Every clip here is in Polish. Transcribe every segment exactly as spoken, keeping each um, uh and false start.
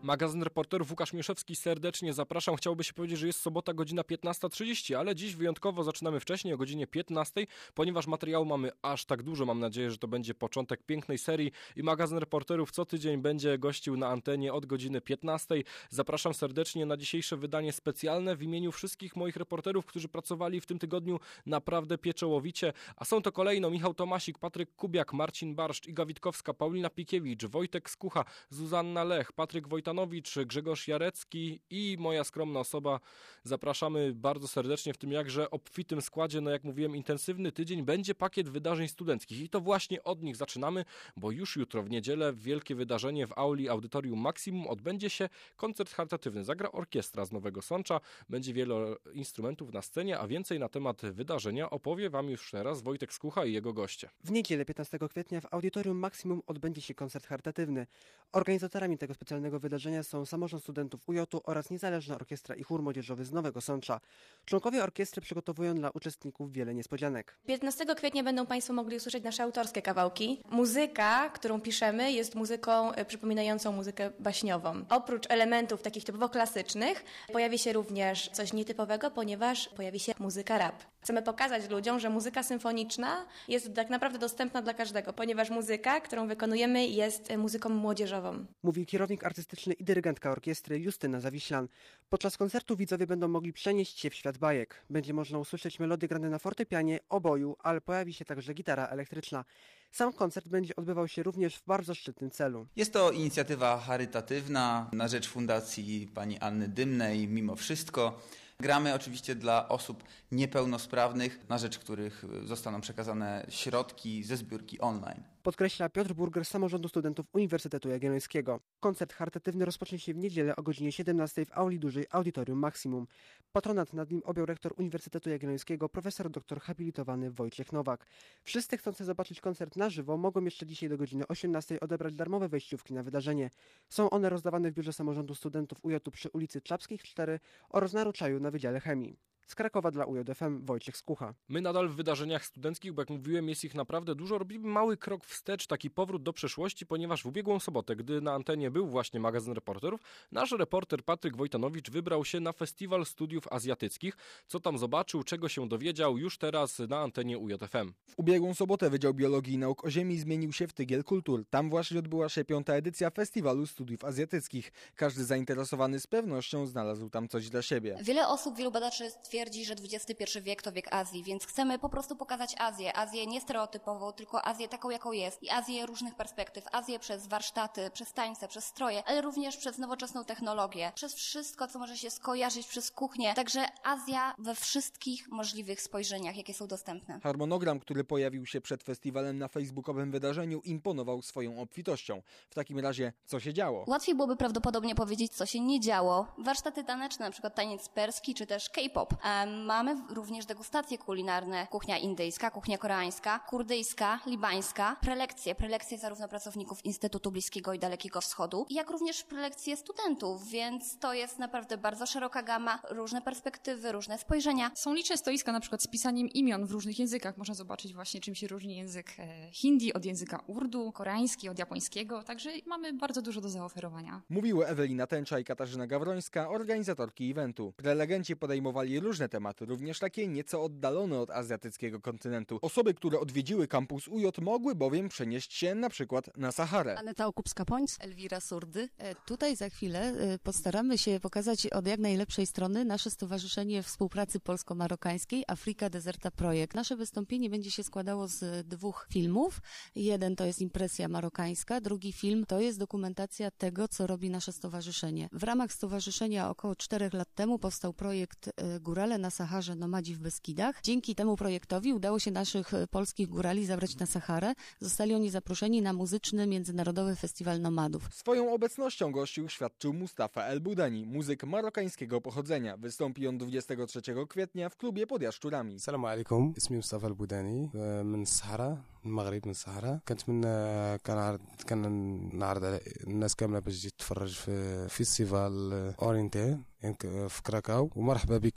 Magazyn Reporterów, Łukasz Mieszewski, serdecznie zapraszam. Chciałoby się powiedzieć, że jest sobota, godzina piętnasta trzydzieści, ale dziś wyjątkowo zaczynamy wcześniej, o godzinie piętnastej, ponieważ materiału mamy aż tak dużo. Mam nadzieję, że to będzie początek pięknej serii i Magazyn Reporterów co tydzień będzie gościł na antenie od godziny piętnastej. Zapraszam serdecznie na dzisiejsze wydanie specjalne w imieniu wszystkich moich reporterów, którzy pracowali w tym tygodniu naprawdę pieczołowicie, a są to kolejno Michał Tomasik, Patryk Kubiak, Marcin Barszcz, Iga Witkowska, Paulina Pikiewicz, Wojtek Skucha, Zuzanna Lech, Patryk Wojtanowicz, Grzegorz Jarecki i moja skromna osoba. Zapraszamy bardzo serdecznie w tym jakże obfitym składzie. No jak mówiłem, intensywny tydzień, będzie pakiet wydarzeń studenckich i to właśnie od nich zaczynamy, bo już jutro w niedzielę wielkie wydarzenie w auli Audytorium Maximum odbędzie się koncert charytatywny. Zagra orkiestra z Nowego Sącza, będzie wiele instrumentów na scenie, a więcej na temat wydarzenia opowie Wam już teraz Wojtek Skucha i jego goście. W niedzielę piętnastego kwietnia w Audytorium Maximum odbędzie się koncert charytatywny. Organizatorami tego specjalnego wydarzenia są Samorząd Studentów U J-u oraz Niezależna Orkiestra i Chór Młodzieżowy z Nowego Sącza. Członkowie orkiestry przygotowują dla uczestników wiele niespodzianek. piętnastego kwietnia będą Państwo mogli usłyszeć nasze autorskie kawałki. Muzyka, którą piszemy, jest muzyką przypominającą muzykę baśniową. Oprócz elementów takich typowo klasycznych pojawi się również coś nietypowego, ponieważ pojawi się muzyka rap. Chcemy pokazać ludziom, że muzyka symfoniczna jest tak naprawdę dostępna dla każdego, ponieważ muzyka, którą wykonujemy, jest muzyką młodzieżową. Mówi kierownik artystyczny i dyrygentka orkiestry Justyna Zawiślan. Podczas koncertu widzowie będą mogli przenieść się w świat bajek. Będzie można usłyszeć melodie grane na fortepianie, oboju, ale pojawi się także gitara elektryczna. Sam koncert będzie odbywał się również w bardzo szczytnym celu. Jest to inicjatywa charytatywna na rzecz Fundacji pani Anny Dymnej Mimo Wszystko. Gramy oczywiście dla osób niepełnosprawnych, na rzecz których zostaną przekazane środki ze zbiórki online. Podkreśla Piotr Burger z Samorządu Studentów Uniwersytetu Jagiellońskiego. Koncert charytatywny rozpocznie się w niedzielę o godzinie siedemnastej w auli dużej Audytorium Maximum. Patronat nad nim objął rektor Uniwersytetu Jagiellońskiego, profesor doktor habilitowany Wojciech Nowak. Wszyscy chcący zobaczyć koncert na żywo mogą jeszcze dzisiaj do godziny osiemnastej odebrać darmowe wejściówki na wydarzenie. Są one rozdawane w biurze Samorządu Studentów U J-u przy ulicy Czapskich cztery oraz na Ruczaju na Wydziale Chemii. Z Krakowa dla U J F M Wojciech Skucha. My nadal w wydarzeniach studenckich, bo jak mówiłem, jest ich naprawdę dużo. Robimy mały krok wstecz, taki powrót do przeszłości, ponieważ w ubiegłą sobotę, gdy na antenie był właśnie Magazyn Reporterów, nasz reporter Patryk Wojtanowicz wybrał się na Festiwal Studiów Azjatyckich. Co tam zobaczył, czego się dowiedział, już teraz na antenie U J F M. W ubiegłą sobotę Wydział Biologii i Nauk o Ziemi zmienił się w Tygiel Kultur. Tam właśnie odbyła się piąta edycja Festiwalu Studiów Azjatyckich. Każdy zainteresowany z pewnością znalazł tam coś dla siebie. Wiele osób, wielu badaczy twierdzi, że dwudziesty pierwszy wiek to wiek Azji, więc chcemy po prostu pokazać Azję. Azję nie stereotypową, tylko Azję taką, jaką jest. I Azję różnych perspektyw. Azję przez warsztaty, przez tańce, przez stroje, ale również przez nowoczesną technologię. Przez wszystko, co może się skojarzyć, przez kuchnię. Także Azja we wszystkich możliwych spojrzeniach, jakie są dostępne. Harmonogram, który pojawił się przed festiwalem na facebookowym wydarzeniu, imponował swoją obfitością. W takim razie, co się działo? Łatwiej byłoby prawdopodobnie powiedzieć, co się nie działo. Warsztaty taneczne, na przykład taniec perski, czy też K-pop. Um, Mamy również degustacje kulinarne, kuchnia indyjska, kuchnia koreańska, kurdyjska, libańska, prelekcje, prelekcje zarówno pracowników Instytutu Bliskiego i Dalekiego Wschodu, jak również prelekcje studentów, więc to jest naprawdę bardzo szeroka gama, różne perspektywy, różne spojrzenia. Są liczne stoiska na przykład z pisaniem imion w różnych językach. Można zobaczyć właśnie, czym się różni język hindi od języka urdu, koreański od japońskiego, także mamy bardzo dużo do zaoferowania. Mówiły Ewelina Tęcza i Katarzyna Gawrońska, organizatorki eventu. Prelegenci podejmowali różne tematy, również takie nieco oddalone od azjatyckiego kontynentu. Osoby, które odwiedziły kampus U J, mogły bowiem przenieść się na przykład na Saharę. Aneta Okupska-Pońc, Elwira Surdy. E, tutaj za chwilę e, postaramy się pokazać od jak najlepszej strony nasze Stowarzyszenie Współpracy Polsko-Marokańskiej Afrika Deserta Projekt. Nasze wystąpienie będzie się składało z dwóch filmów. Jeden to jest impresja marokańska, drugi film to jest dokumentacja tego, co robi nasze stowarzyszenie. W ramach stowarzyszenia około czterech lat temu powstał projekt e, Górale na Saharze, Nomadzi w Beskidach. Dzięki temu projektowi udało się naszych polskich górali zabrać na Saharę. Zostali oni zaproszeni na muzyczny Międzynarodowy Festiwal Nomadów. Swoją obecnością gościu świadczył Mustafa El Budani, muzyk marokańskiego pochodzenia. Wystąpi on dwudziestego trzeciego kwietnia w klubie pod Jaszczurami. Assalamu alaikum, ismi Mustafa El Budani, من الصحراء من المغرب من الصحراء. كنتمنى كنعرض كنعرض على الناس كامله باش تجي تتفرج في فيستيفال اورينتي في كراكاو ومرحبا بكم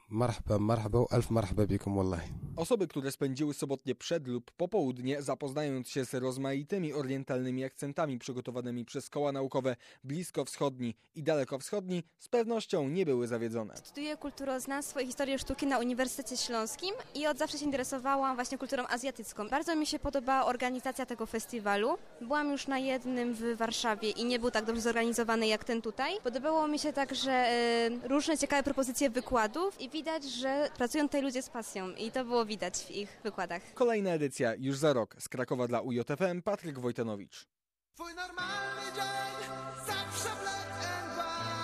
مرحبا مرحبا وألف مرحبا بكم والله. Osoby, które spędziły sobotnie przed lub popołudnie, zapoznając się z rozmaitymi orientalnymi akcentami przygotowanymi przez koła naukowe bliskowschodni i dalekowschodni, z pewnością nie były zawiedzone. Studiuję kulturoznawstwo i historię sztuki na Uniwersytecie Śląskim i od zawsze się interesowałam właśnie kulturą azjatycką. Bardzo mi się podobała organizacja tego festiwalu. Byłam już na jednym w Warszawie i nie był tak dobrze zorganizowany jak ten tutaj. Podobało mi się także y, różne ciekawe propozycje wykładów i widać, że pracują tutaj ludzie z pasją i to było widać w ich wykładach. Kolejna edycja już za rok. Z Krakowa dla U J F M Patryk Wojtanowicz. Twój normalny dzień zawsze black and white.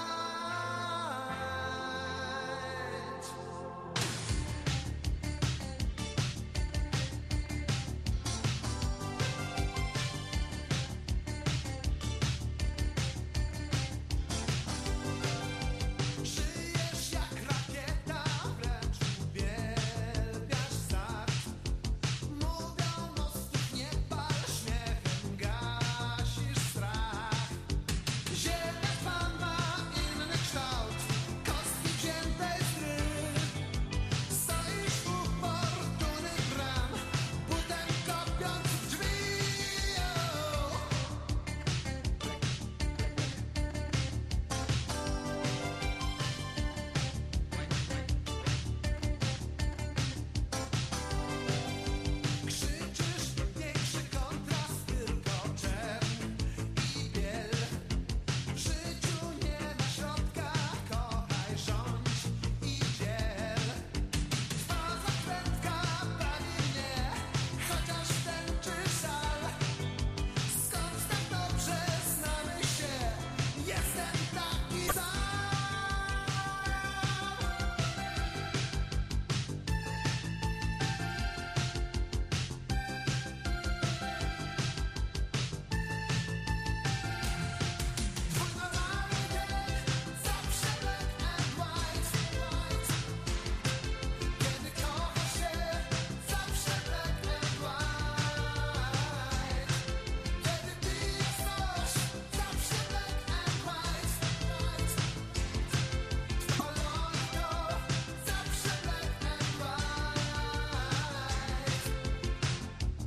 Żyjesz jak rakieta, wręcz uwielbiasz start. Mówią mostów nie pal, śmiechem gasisz strach. Ziemia twa ma inny kształt, kostki wzięte z gry. Stoisz u fortuny bram, butem kopiąc w drzwi. Krzyczysz, większy kontrast, tylko czern i biel. W życiu nie ma środka, kochaj, rządź i dziel. Twa zakrętka bawi mnie, chociaż tęczy żal. Skąd tak dobrze znamy się, jestem taki sam. Twój normalny dzień zawsze black and white. Kiedy kochasz się, zawsze black and white. Kiedy pijesz coś, zawsze black and white. Kolory to zawsze black and white.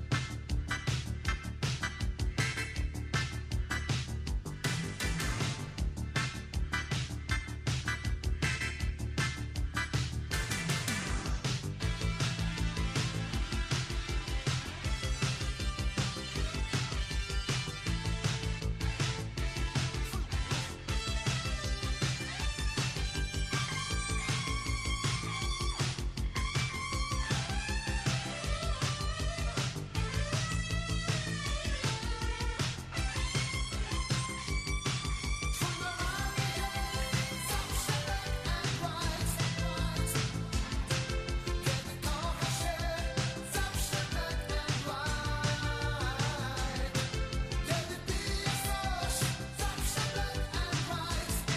Twój normalny dzień zawsze black and white. Kiedy kochasz się, zawsze black and white. Kiedy pijesz coś, zawsze black and white.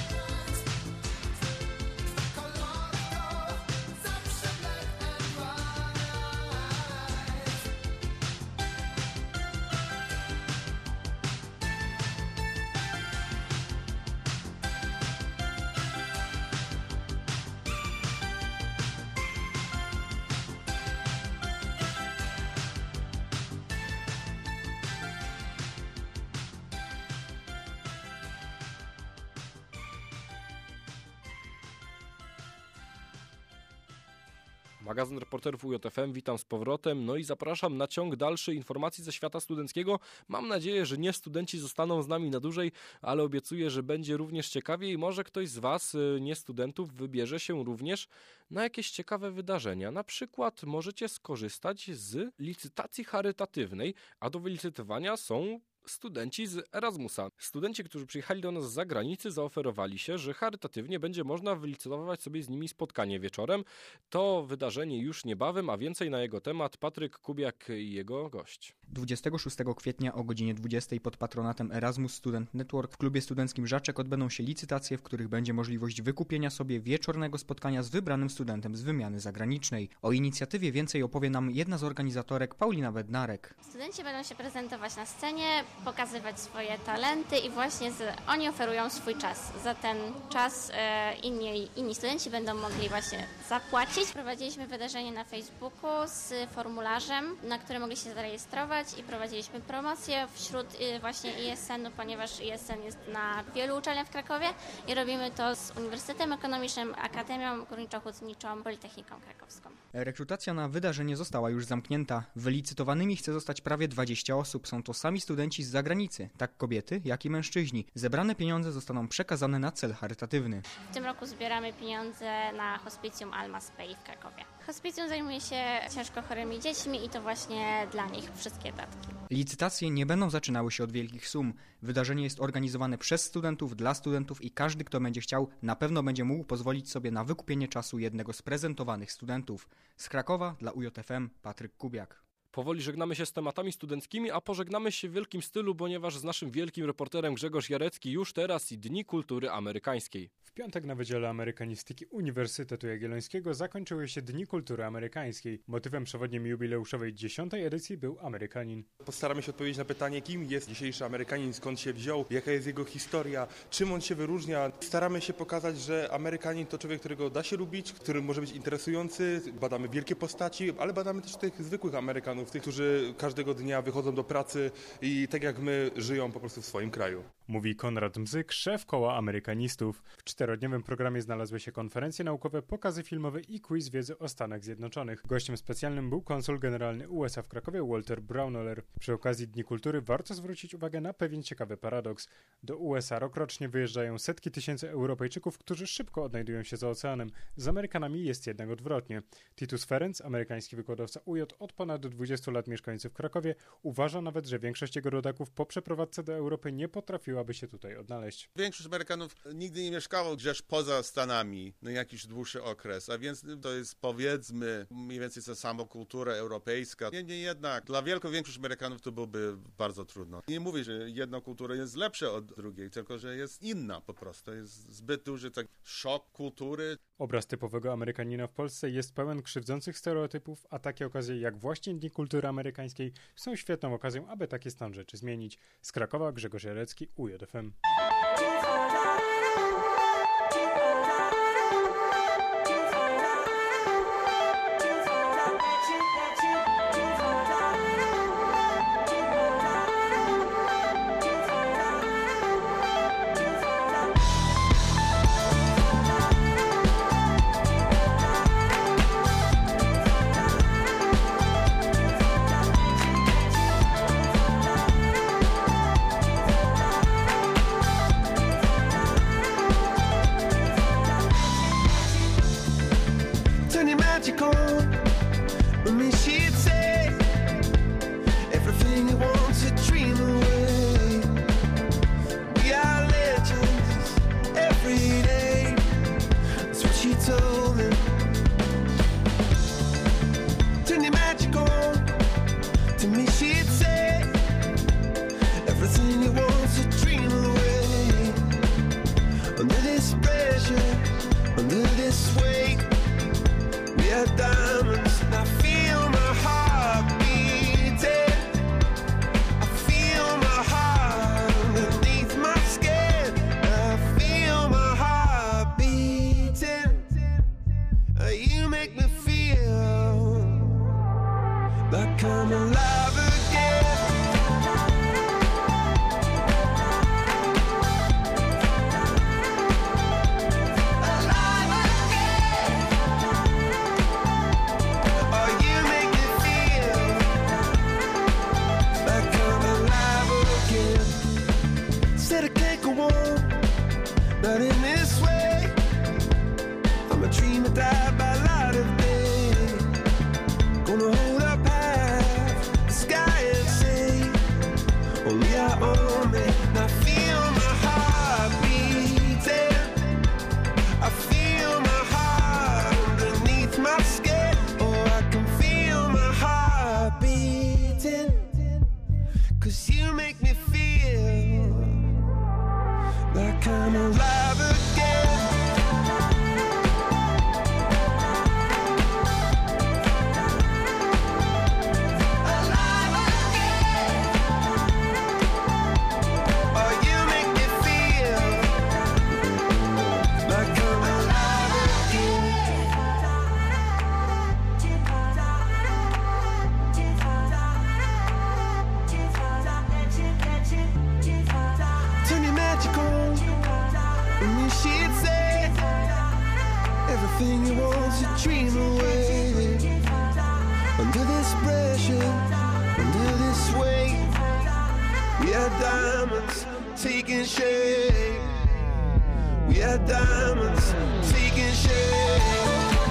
Kolory to zawsze black and white. Magazyn reporterów U J F M, witam z powrotem, no i zapraszam na ciąg dalszy informacji ze świata studenckiego. Mam nadzieję, że nie studenci zostaną z nami na dłużej, ale obiecuję, że będzie również ciekawie i może ktoś z Was, nie studentów, wybierze się również na jakieś ciekawe wydarzenia. Na przykład możecie skorzystać z licytacji charytatywnej, a do wylicytowania są studenci z Erasmusa. Studenci, którzy przyjechali do nas z zagranicy, zaoferowali się, że charytatywnie będzie można wylicytować sobie z nimi spotkanie wieczorem. To wydarzenie już niebawem, a więcej na jego temat Patryk Kubiak i jego gość. dwudziestego szóstego kwietnia o godzinie dwudziestej pod patronatem Erasmus Student Network w klubie studenckim Żaczek odbędą się licytacje, w których będzie możliwość wykupienia sobie wieczornego spotkania z wybranym studentem z wymiany zagranicznej. O inicjatywie więcej opowie nam jedna z organizatorek, Paulina Bednarek. Studenci będą się prezentować na scenie, pokazywać swoje talenty i właśnie z, oni oferują swój czas. Za ten czas e, inni, inni studenci będą mogli właśnie zapłacić. Prowadziliśmy wydarzenie na Facebooku z formularzem, na który mogli się zarejestrować i prowadziliśmy promocję wśród e, właśnie I S N-u, ponieważ I S N jest na wielu uczelniach w Krakowie i robimy to z Uniwersytetem Ekonomicznym, Akademią Górniczo-Hutniczą, Politechniką Krakowską. Rekrutacja na wydarzenie została już zamknięta. Wylicytowanymi chce zostać prawie dwadzieścia osób. Są to sami studenci z zagranicy, tak kobiety, jak i mężczyźni. Zebrane pieniądze zostaną przekazane na cel charytatywny. W tym roku zbieramy pieniądze na hospicjum Alma Spei w Krakowie. Hospicjum zajmuje się ciężko chorymi dziećmi i to właśnie dla nich wszystkie datki. Licytacje nie będą zaczynały się od wielkich sum. Wydarzenie jest organizowane przez studentów, dla studentów i każdy, kto będzie chciał, na pewno będzie mógł pozwolić sobie na wykupienie czasu jednego z prezentowanych studentów. Z Krakowa dla U J F M Patryk Kubiak. Powoli żegnamy się z tematami studenckimi, a pożegnamy się w wielkim stylu, ponieważ z naszym wielkim reporterem Grzegorz Jarecki już teraz i Dni Kultury Amerykańskiej. W piątek na Wydziale Amerykanistyki Uniwersytetu Jagiellońskiego zakończyły się Dni Kultury Amerykańskiej. Motywem przewodnim jubileuszowej dziesiątej edycji był Amerykanin. Postaramy się odpowiedzieć na pytanie, kim jest dzisiejszy Amerykanin, skąd się wziął, jaka jest jego historia, czym on się wyróżnia. Staramy się pokazać, że Amerykanin to człowiek, którego da się lubić, który może być interesujący. Badamy wielkie postaci, ale badamy też tych zwykłych Amerykanów, tych, którzy każdego dnia wychodzą do pracy i tak jak my żyją po prostu w swoim kraju. Mówi Konrad Mzyk, szef koła amerykanistów. W czterodniowym programie znalazły się konferencje naukowe, pokazy filmowe i quiz wiedzy o Stanach Zjednoczonych. Gościem specjalnym był konsul generalny U S A w Krakowie Walter Braunohler. Przy okazji Dni Kultury warto zwrócić uwagę na pewien ciekawy paradoks. Do U S A rokrocznie wyjeżdżają setki tysięcy Europejczyków, którzy szybko odnajdują się za oceanem. Z Amerykanami jest jednak odwrotnie. Titus Ferenc, amerykański wykładowca U J od ponad dwudziestu lat mieszkający w Krakowie, uważa nawet, że większość jego rodaków po przeprowadzce do Europy nie potrafiłaby się tutaj odnaleźć. Większość Amerykanów nigdy nie mieszkało gdzieś poza Stanami na jakiś dłuższy okres, a więc to jest powiedzmy mniej więcej ta sama kultura europejska. Niemniej jednak dla wielką większość Amerykanów to byłoby bardzo trudno. Nie mówię, że jedna kultura jest lepsza od drugiej, tylko że jest inna po prostu. Jest zbyt duży tak szok kultury. Obraz typowego Amerykanina w Polsce jest pełen krzywdzących stereotypów, a takie okazje jak właśnie Dni Kultury Amerykańskiej są świetną okazją, aby taki stan rzeczy zmienić. Z Krakowa Grzegorz Jarecki, U J F M. And then she'd say everything you want to dream away. Under this pressure, under this weight, we are diamonds taking shape. We are diamonds taking shape.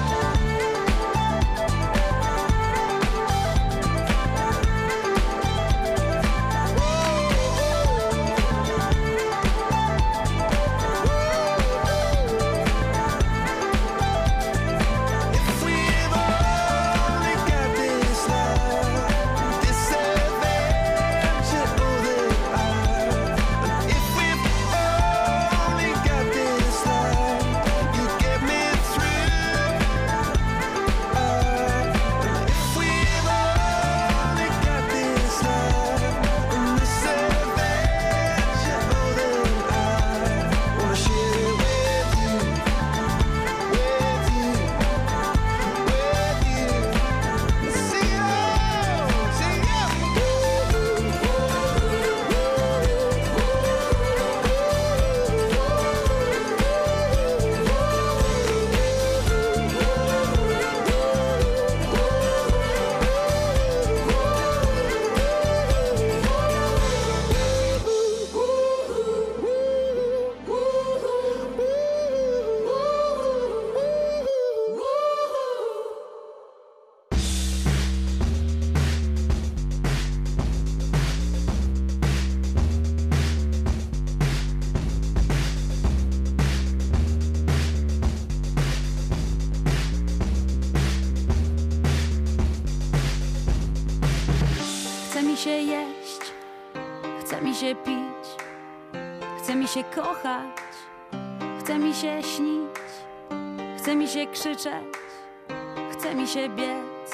Chce mi się kochać, chce mi się śnić, chce mi się krzyczeć, chce mi się biec,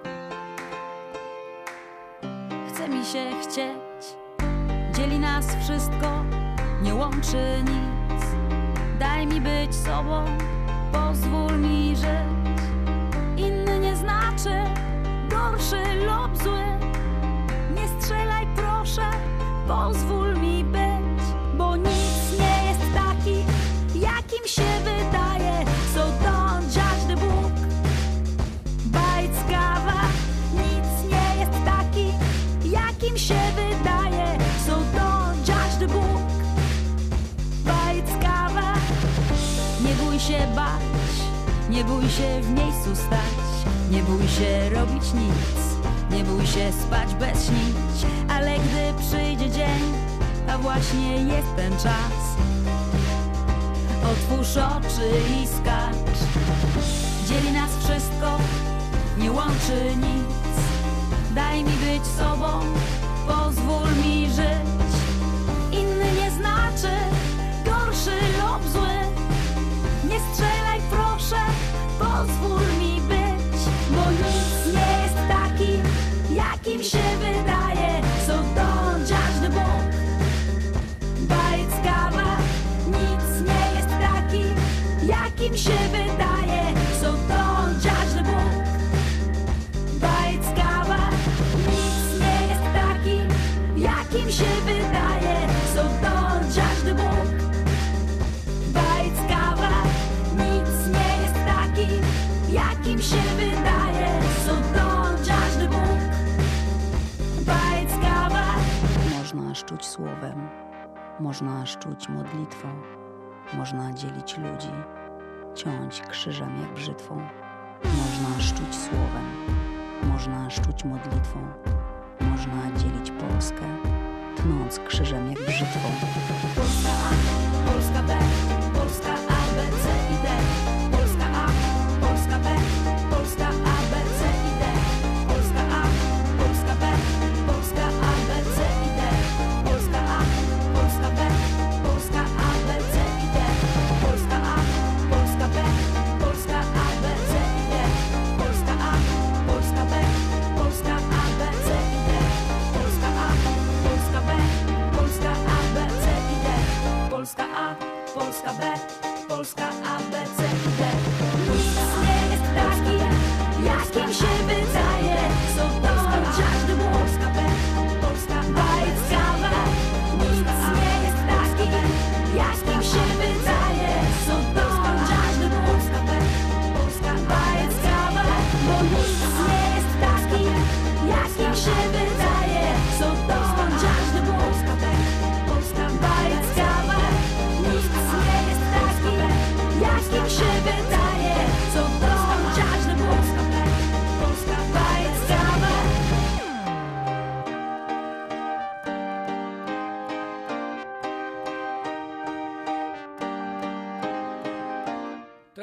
chce mi się chcieć. Dzieli nas wszystko, nie łączy nic. Daj mi być sobą, pozwól mi żyć. Inny nie znaczy gorszy lub zły. Nie strzelaj proszę, pozwól mi być. Bo nic nie jest taki, jakim się wydaje. So don't judge the book by its cover. Nic nie jest taki, jakim się wydaje. So don't judge the book by its cover. Nie bój się bać, nie bój się w miejscu stać. Nie bój się robić nic, nie bój się spać bez śnić. Ale gdy przyjdzie dzień, a właśnie jest ten czas, otwórz oczy i skacz. Dzieli nas wszystko, nie łączy nic. Daj mi być sobą, pozwól mi żyć. Inny nie znaczy gorszy lub zły. Nie strzelaj proszę, pozwól mi być. Bo nic nie jest taki, jakim się wydaje. So don't judge the book by its cover. Nic nie jest taki, jakim się wydaje. So don't judge the book by its cover. Nic nie jest taki, jakim się wydaje. So don't judge the book by its cover. Nic nie jest taki, jakim się wydaje. So don't judge the book by its cover. Można szczuć słowem, można szczuć modlitwą, można dzielić ludzi, ciąć krzyżem jak brzytwą. Można szczuć słowem, można szczuć modlitwą, można dzielić Polskę, tnąc krzyżem jak brzytwą. Polska A, Polska B, Polska A, B, C i D. Polska A, Polska B, Polska A, B, C i D. Polska A, Polska B, Polska A, B, C i D. Polska A, Polska B, Polska A, B, C i D. Polska A, Polska B, Polska A, B, C i D. Polska A, Polska B, Polska A, B, C i D. Polska A, Polska B, Polska A, B, C i D. Polska A, Polska B, Polska A, B, C i D. Nic nie jest taki, jakim się wydaje. So don't judge the book. Polska B, Polska by its cover. Nic nie jest taki, jakim się wydaje.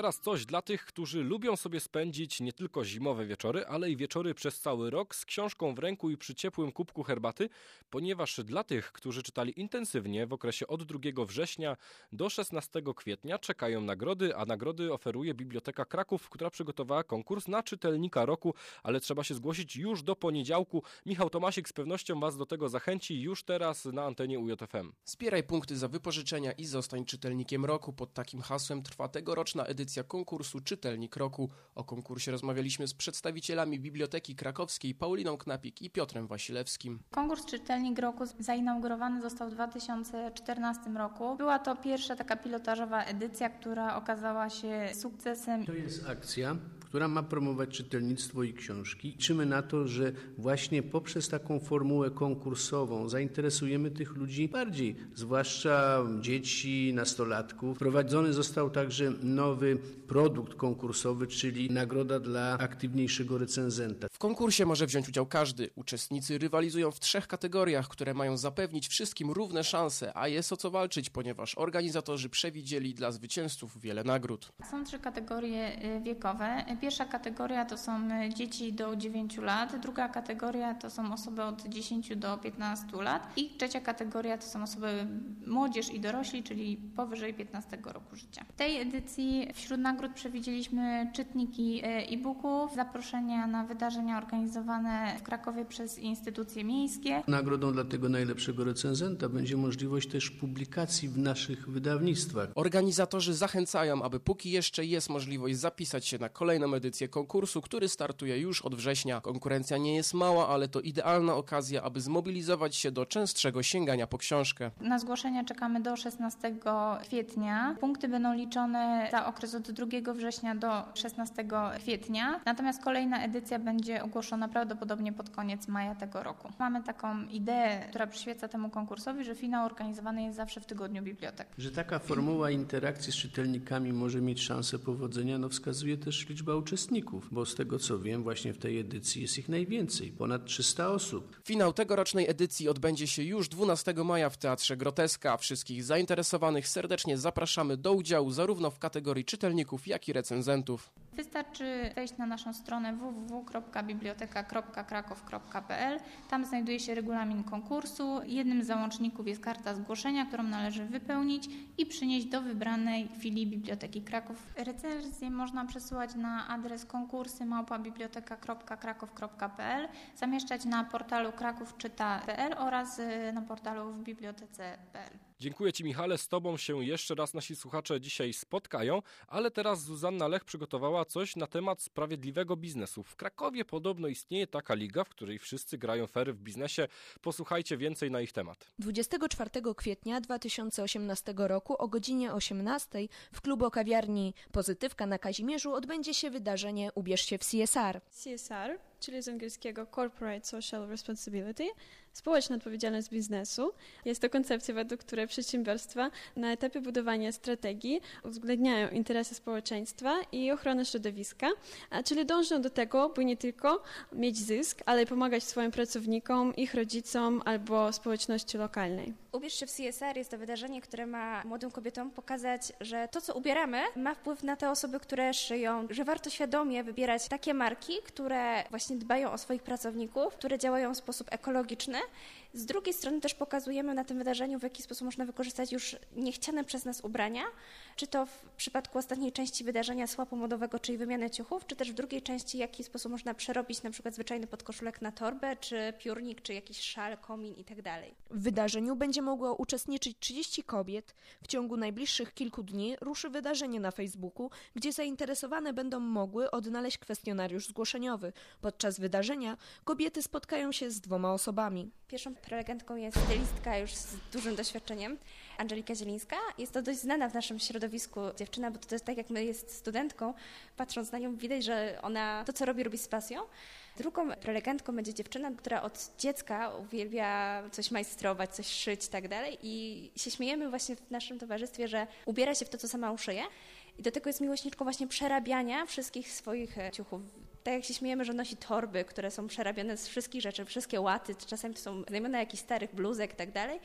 teraz coś dla tych, którzy lubią sobie spędzić nie tylko zimowe wieczory, ale i wieczory przez cały rok z książką w ręku i przy ciepłym kubku herbaty, ponieważ dla tych, którzy czytali intensywnie w okresie od drugiego września do szesnastego kwietnia czekają nagrody, a nagrody oferuje Biblioteka Kraków, która przygotowała konkurs na czytelnika roku, ale trzeba się zgłosić już do poniedziałku. Michał Tomasik z pewnością Was do tego zachęci już teraz na antenie U J F M. Zbieraj punkty za wypożyczenia i zostań czytelnikiem roku. Pod takim hasłem trwa tegoroczna edycja konkursu Czytelnik Roku. O konkursie rozmawialiśmy z przedstawicielami Biblioteki Krakowskiej Pauliną Knapik i Piotrem Wasilewskim. Konkurs Czytelnik Roku zainaugurowany został w dwa tysiące czternastym roku. Była to pierwsza taka pilotażowa edycja, która okazała się sukcesem. To jest akcja, która ma promować czytelnictwo i książki. Liczymy na to, że właśnie poprzez taką formułę konkursową zainteresujemy tych ludzi bardziej, zwłaszcza dzieci, nastolatków. Wprowadzony został także nowy produkt konkursowy, czyli nagroda dla aktywniejszego recenzenta. W konkursie może wziąć udział każdy. Uczestnicy rywalizują w trzech kategoriach, które mają zapewnić wszystkim równe szanse, a jest o co walczyć, ponieważ organizatorzy przewidzieli dla zwycięzców wiele nagród. Są trzy kategorie wiekowe. Pierwsza kategoria to są dzieci do dziewięciu lat, druga kategoria to są osoby od dziesięciu do piętnastu lat i trzecia kategoria to są osoby młodzież i dorośli, czyli powyżej piętnastego roku życia. W tej edycji wśród nagród przewidzieliśmy czytniki e-booków, zaproszenia na wydarzenia organizowane w Krakowie przez instytucje miejskie. Nagrodą dla tego najlepszego recenzenta będzie możliwość też publikacji w naszych wydawnictwach. Organizatorzy zachęcają, aby póki jeszcze jest możliwość zapisać się na kolejną edycję konkursu, który startuje już od września. Konkurencja nie jest mała, ale to idealna okazja, aby zmobilizować się do częstszego sięgania po książkę. Na zgłoszenia czekamy do szesnastego kwietnia. Punkty będą liczone za okres od drugiego września do szesnastego kwietnia. Natomiast kolejna edycja będzie ogłoszona prawdopodobnie pod koniec maja tego roku. Mamy taką ideę, która przyświeca temu konkursowi, że finał organizowany jest zawsze w tygodniu bibliotek. Że taka formuła interakcji z czytelnikami może mieć szansę powodzenia, no wskazuje też liczba uczestników, bo z tego co wiem, właśnie w tej edycji jest ich najwięcej, ponad trzysta osób. Finał tegorocznej edycji odbędzie się już dwunastego maja w Teatrze Groteska. Wszystkich zainteresowanych serdecznie zapraszamy do udziału zarówno w kategorii czytelników, jak i recenzentów. Wystarczy wejść na naszą stronę w w w kropka biblioteka kropka kraków kropka p l. Tam znajduje się regulamin konkursu. Jednym z załączników jest karta zgłoszenia, którą należy wypełnić i przynieść do wybranej filii Biblioteki Kraków. Recenzje można przesyłać na adres konkursy małpa biblioteka kropka kraków kropka p l, zamieszczać na portalu kraków czyta kropka p l oraz na portalu w bibliotece kropka p l. Dziękuję Ci, Michale. Z Tobą się jeszcze raz nasi słuchacze dzisiaj spotkają, ale teraz Zuzanna Lech przygotowała coś na temat sprawiedliwego biznesu. W Krakowie podobno istnieje taka liga, w której wszyscy grają fair w biznesie. Posłuchajcie więcej na ich temat. dwudziestego czwartego kwietnia dwa tysiące osiemnastego roku o godzinie osiemnastej w klubu kawiarni Pozytywka na Kazimierzu odbędzie się wydarzenie Ubierz się w C S R. C S R, czyli z angielskiego Corporate Social Responsibility, społeczna odpowiedzialność biznesu. Jest to koncepcja, według której przedsiębiorstwa na etapie budowania strategii uwzględniają interesy społeczeństwa i ochronę środowiska, czyli dążą do tego, by nie tylko mieć zysk, ale i pomagać swoim pracownikom, ich rodzicom albo społeczności lokalnej. Ubierz się w C S R jest to wydarzenie, które ma młodym kobietom pokazać, że to, co ubieramy, ma wpływ na te osoby, które szyją, że warto świadomie wybierać takie marki, które właśnie dbają o swoich pracowników, które działają w sposób ekologiczny. Z drugiej strony też pokazujemy na tym wydarzeniu, w jaki sposób można wykorzystać już niechciane przez nas ubrania, czy to w przypadku ostatniej części wydarzenia swapu modowego, czyli wymiany ciuchów, czy też w drugiej części, w jaki sposób można przerobić na przykład zwyczajny podkoszulek na torbę, czy piórnik, czy jakiś szal, komin i tak dalej. W wydarzeniu będzie mogło uczestniczyć trzydzieści kobiet. W ciągu najbliższych kilku dni ruszy wydarzenie na Facebooku, gdzie zainteresowane będą mogły odnaleźć kwestionariusz zgłoszeniowy. Podczas wydarzenia kobiety spotkają się z dwoma osobami. Pierwszą prelegentką jest stylistka już z dużym doświadczeniem, Angelika Zielińska. Jest to dość znana w naszym środowisku dziewczyna, bo to jest tak, jak my jest studentką. Patrząc na nią widać, że ona to, co robi, robi z pasją. Drugą prelegentką będzie dziewczyna, która od dziecka uwielbia coś majstrować, coś szyć i tak dalej. I się śmiejemy właśnie w naszym towarzystwie, że ubiera się w to, co sama uszyje. I do tego jest miłośniczką właśnie przerabiania wszystkich swoich ciuchów. Tak jak się śmiejemy, że nosi torby, które są przerabiane z wszystkich rzeczy, wszystkie łaty, czasami to są znajomone jakichś starych bluzek i tak dalej.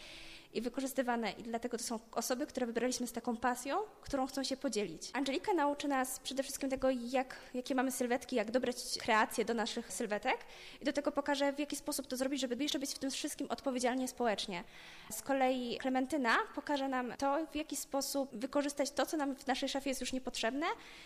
i wykorzystywane i dlatego to są osoby, które wybraliśmy z taką pasją, którą chcą się podzielić. Angelika nauczy nas przede wszystkim tego, jak, jakie mamy sylwetki, jak dobrać kreacje do naszych sylwetek i do tego pokaże, w jaki sposób to zrobić, żeby jeszcze być w tym wszystkim odpowiedzialnie społecznie. Z kolei Klementyna pokaże nam to, w jaki sposób wykorzystać to, co nam w naszej szafie jest już niepotrzebne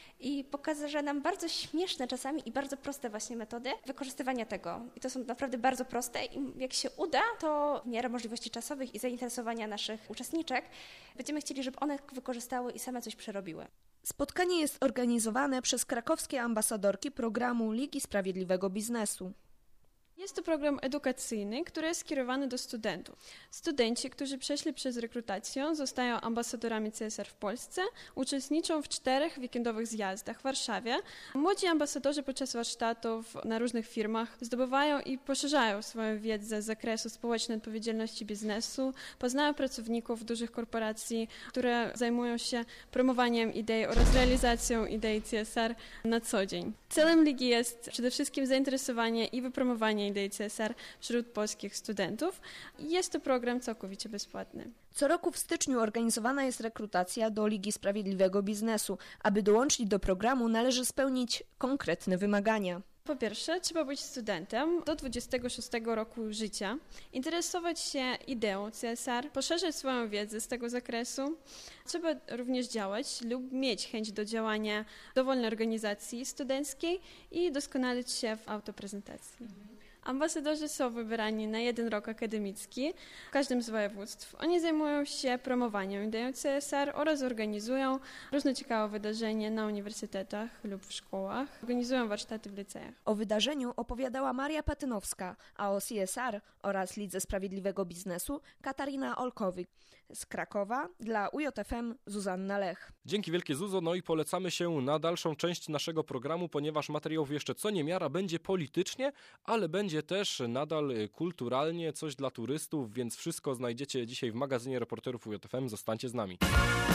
i pokaże nam bardzo śmieszne czasami i bardzo proste właśnie metody wykorzystywania tego. I to są naprawdę bardzo proste i jak się uda, to w miarę możliwości czasowych i zainteresowania naszych uczestniczek będziemy chcieli, żeby one wykorzystały i same coś przerobiły. Spotkanie jest organizowane przez krakowskie ambasadorki programu Ligi Sprawiedliwego Biznesu. Jest to program edukacyjny, który jest skierowany do studentów. Studenci, którzy przeszli przez rekrutację, zostają ambasadorami C S R w Polsce, uczestniczą w czterech weekendowych zjazdach w Warszawie. Młodzi ambasadorzy podczas warsztatów na różnych firmach zdobywają i poszerzają swoją wiedzę z zakresu społecznej odpowiedzialności biznesu, poznają pracowników dużych korporacji, które zajmują się promowaniem idei oraz realizacją idei C S R na co dzień. Celem Ligi jest przede wszystkim zainteresowanie i wypromowanie idei C S R wśród polskich studentów. Jest to program całkowicie bezpłatny. Co roku w styczniu organizowana jest rekrutacja do Ligi Sprawiedliwego Biznesu. Aby dołączyć do programu, należy spełnić konkretne wymagania. Po pierwsze, trzeba być studentem do dwudziestego szóstego roku życia, interesować się ideą C S R, poszerzać swoją wiedzę z tego zakresu. Trzeba również działać lub mieć chęć do działania w dowolnej organizacji studenckiej i doskonalić się w autoprezentacji. Ambasadorzy są wybierani na jeden rok akademicki w każdym z województw. Oni zajmują się promowaniem idei C S R oraz organizują różne ciekawe wydarzenia na uniwersytetach lub w szkołach. Organizują warsztaty w licejach. O wydarzeniu opowiadała Maria Patynowska, a o C S R oraz Lidze Sprawiedliwego Biznesu Katarina Olkowyk. Z Krakowa dla U J F M Zuzanna Lech. Dzięki wielkie, Zuzo, no i polecamy się na dalszą część naszego programu, ponieważ materiałów jeszcze co niemiara będzie politycznie, ale będzie też nadal kulturalnie, coś dla turystów, więc wszystko znajdziecie dzisiaj w magazynie reporterów U J F M. Zostańcie z nami.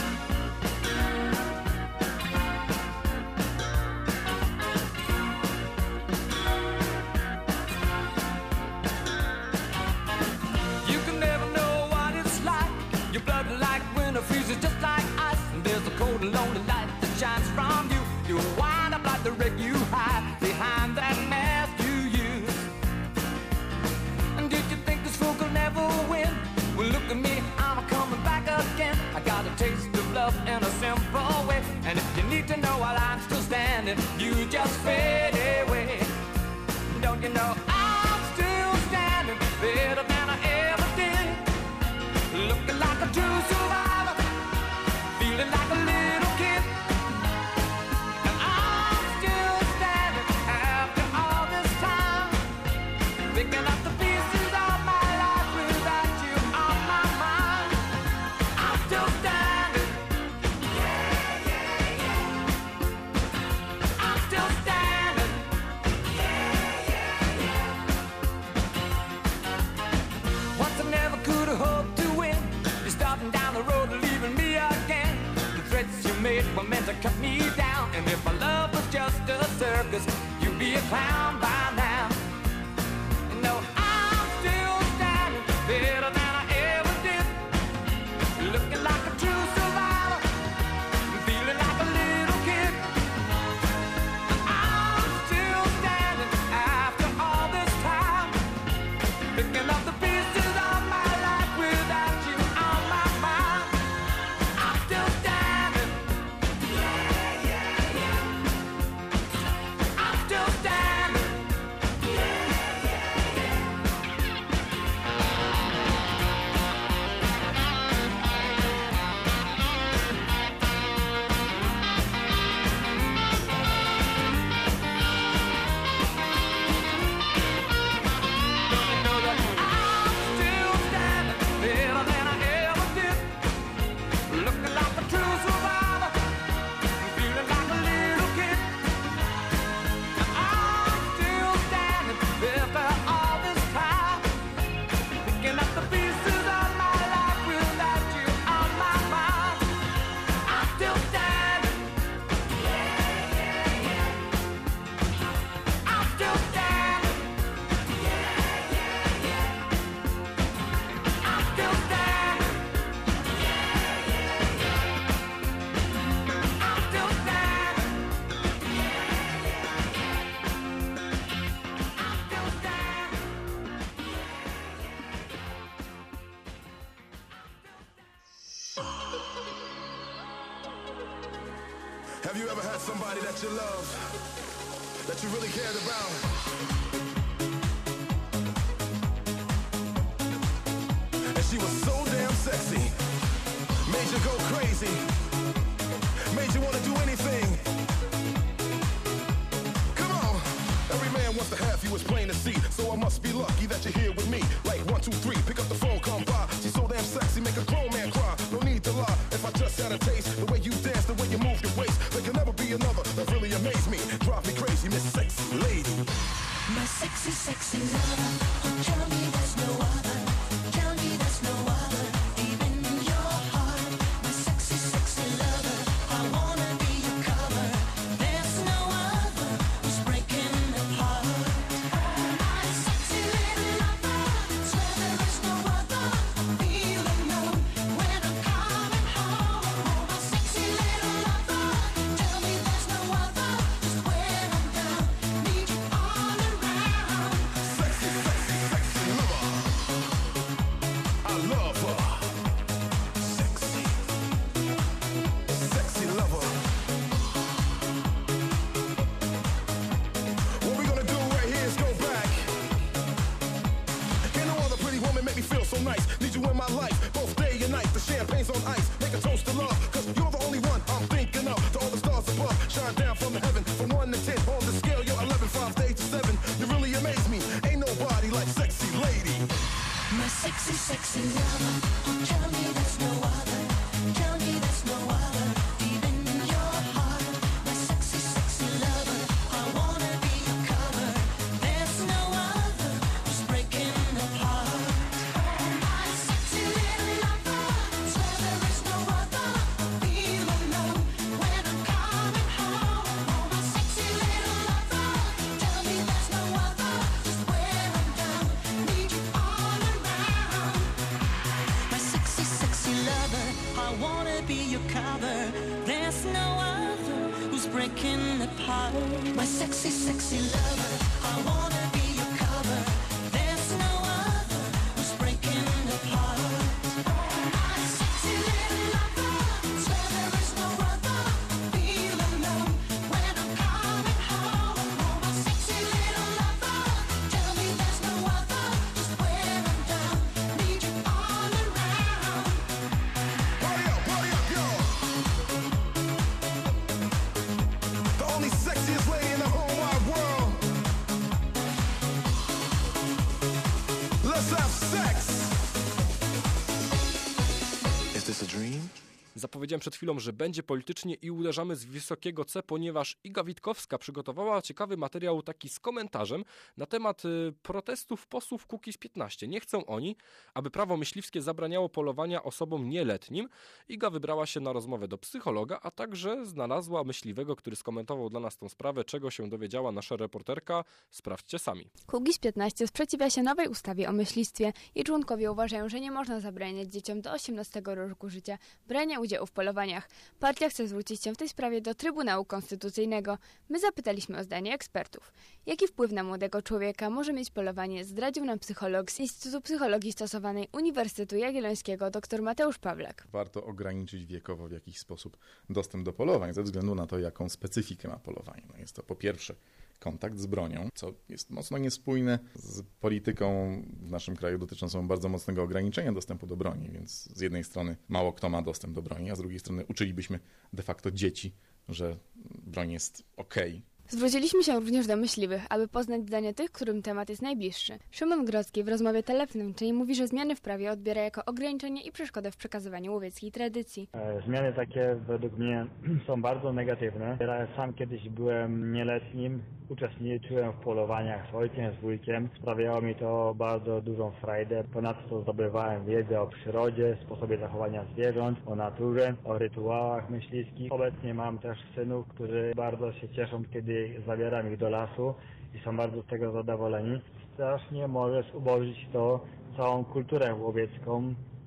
Freezes just like ice, and there's a cold and lonely light that shines from you. You wind up like the wreck you hide behind that mask you use. And did you think this fool could never win? Well, look at me, I'm coming back again. I got a taste of love in a simple way. And if you need to know while I'm still standing, you just fade away. Don't you know I'm still standing better than I ever did? Looking like a true survivor, feeling like a little kid. And I'm still standing after all this time, picking up the pieces of my life without you on my mind. I'm still standing, yeah, yeah, yeah. I'm still standing, yeah, yeah, yeah. Once I never could have hoped to win. You're starting down the road and leaving me again. The threats you made were meant to cut me down. And if my love was just a circus, you'd be a clown by now. No, I'm still standing better than I ever did. Looking like a true survivor, feeling like a little kid. I'm still standing after all this time, picking up the pieces of my life without you on my mind. I'm still standing, yeah, yeah, yeah. I'm still standing, Have you ever had somebody that you love, that you really cared about? And she was so damn sexy, made you go crazy, made you want to do anything. Come on, every man wants to have you, it's plain to see. So I must be lucky that you're here with me. Like one, two, three, pick up the phone, come by. She's so damn sexy, make a grown man cry. No need to lie, if I just had a taste, the way you dance, the way you move your waist, there can never be another that really amaze me. Drive me crazy, Miss Sexy Lady. My sexy, sexy lover, oh, tell me there's no other, tell me there's no other, even in your heart. My sexy, sexy lover, I wanna be your cover, there's no other who's breaking the heart. My sexy little lover, swear there is no other, I feel alone when I'm coming home. Oh, my sexy little lover, tell me there's no other, just when I'm down, need you all around. Sexy, sexy, sexy lover, I love her. Sexy, sexy lover. What we gonna do right here is go back. Can't no other pretty woman make me feel so nice. Need you in my life, both day and night. The champagne's on ice, make a toast to love, cause you're the only one I'm thinking of. To all the stars above, shine down from the heaven. From one to ten, on the scale, you're eleven, five to eight to seven. You really amaze me, ain't nobody like Sexy Lady. My sexy, sexy lover, oh, tell me there's no other, tell me there's no other, even in your heart. My sexy, sexy lover, I wanna be your cover, there's no other who's breaking the heart. My sexy little lover, swear there is no other, I feel alone when I'm coming home. Oh, my sexy little lover, tell me there's no other, just when I'm down, need you all around. My sexy, sexy lover, I wanna be your cover, there's no other who's breaking apart. My sexy, sexy lover, I wanna be your cover, there's no other who's breaking apart. My sexy little lover, swear there is no other, feel alone when I'm coming home. Oh, my sexy little lover, tell me there's no other, just when I'm down, need you all around. Party up, party up, yo! The only sexiest lady in the whole wide world. Let's have sex! Is this a dream? Zapowiedziałem przed chwilą, że będzie politycznie i uderzamy z wysokiego C, ponieważ Iga Witkowska przygotowała ciekawy materiał taki z komentarzem na temat y, protestów posłów Kukiz piętnaście. Nie chcą oni, aby prawo myśliwskie zabraniało polowania osobom nieletnim. Iga wybrała się na rozmowę do psychologa, a także znalazła myśliwego, który skomentował dla nas tą sprawę, czego się dowiedziała nasza reporterka. Sprawdźcie sami. Kukiz piętnaście sprzeciwia się nowej ustawie o myślistwie i członkowie uważają, że nie można zabraniać dzieciom do osiemnastego roku życia brania udziału w polowaniach. Partia chce zwrócić się w tej sprawie do Trybunału Konstytucyjnego. My zapytaliśmy o zdanie ekspertów. Jaki wpływ na młodego człowieka może mieć polowanie, zdradził nam psycholog z Instytutu Psychologii Stosowanej Uniwersytetu Jagiellońskiego dr Mateusz Pawlak. Warto ograniczyć wiekowo w jakiś sposób dostęp do polowań ze względu na to, jaką specyfikę ma polowanie. No jest to po pierwsze kontakt z bronią, co jest mocno niespójne z polityką w naszym kraju dotyczącą bardzo mocnego ograniczenia dostępu do broni, więc z jednej strony mało kto ma dostęp do broni, a z drugiej strony uczylibyśmy de facto dzieci, że broń jest okej. Zwróciliśmy się również do myśliwych, aby poznać zdanie tych, którym temat jest najbliższy. Szymon Grodzki w rozmowie telefonicznej mówi, że zmiany w prawie odbiera jako ograniczenie i przeszkodę w przekazywaniu łowieckiej tradycji. Zmiany takie według mnie są bardzo negatywne. Ja sam kiedyś byłem nieletnim, uczestniczyłem w polowaniach z ojcem, z wujkiem. Sprawiało mi to bardzo dużą frajdę. Ponadto zdobywałem wiedzę o przyrodzie, sposobie zachowania zwierząt, o naturze, o rytuałach myśliwskich. Obecnie mam też synów, którzy bardzo się cieszą, kiedy zabieram ich do lasu i są bardzo z tego zadowoleni. Strasznie możesz ubożyć to całą kulturę łowiecką,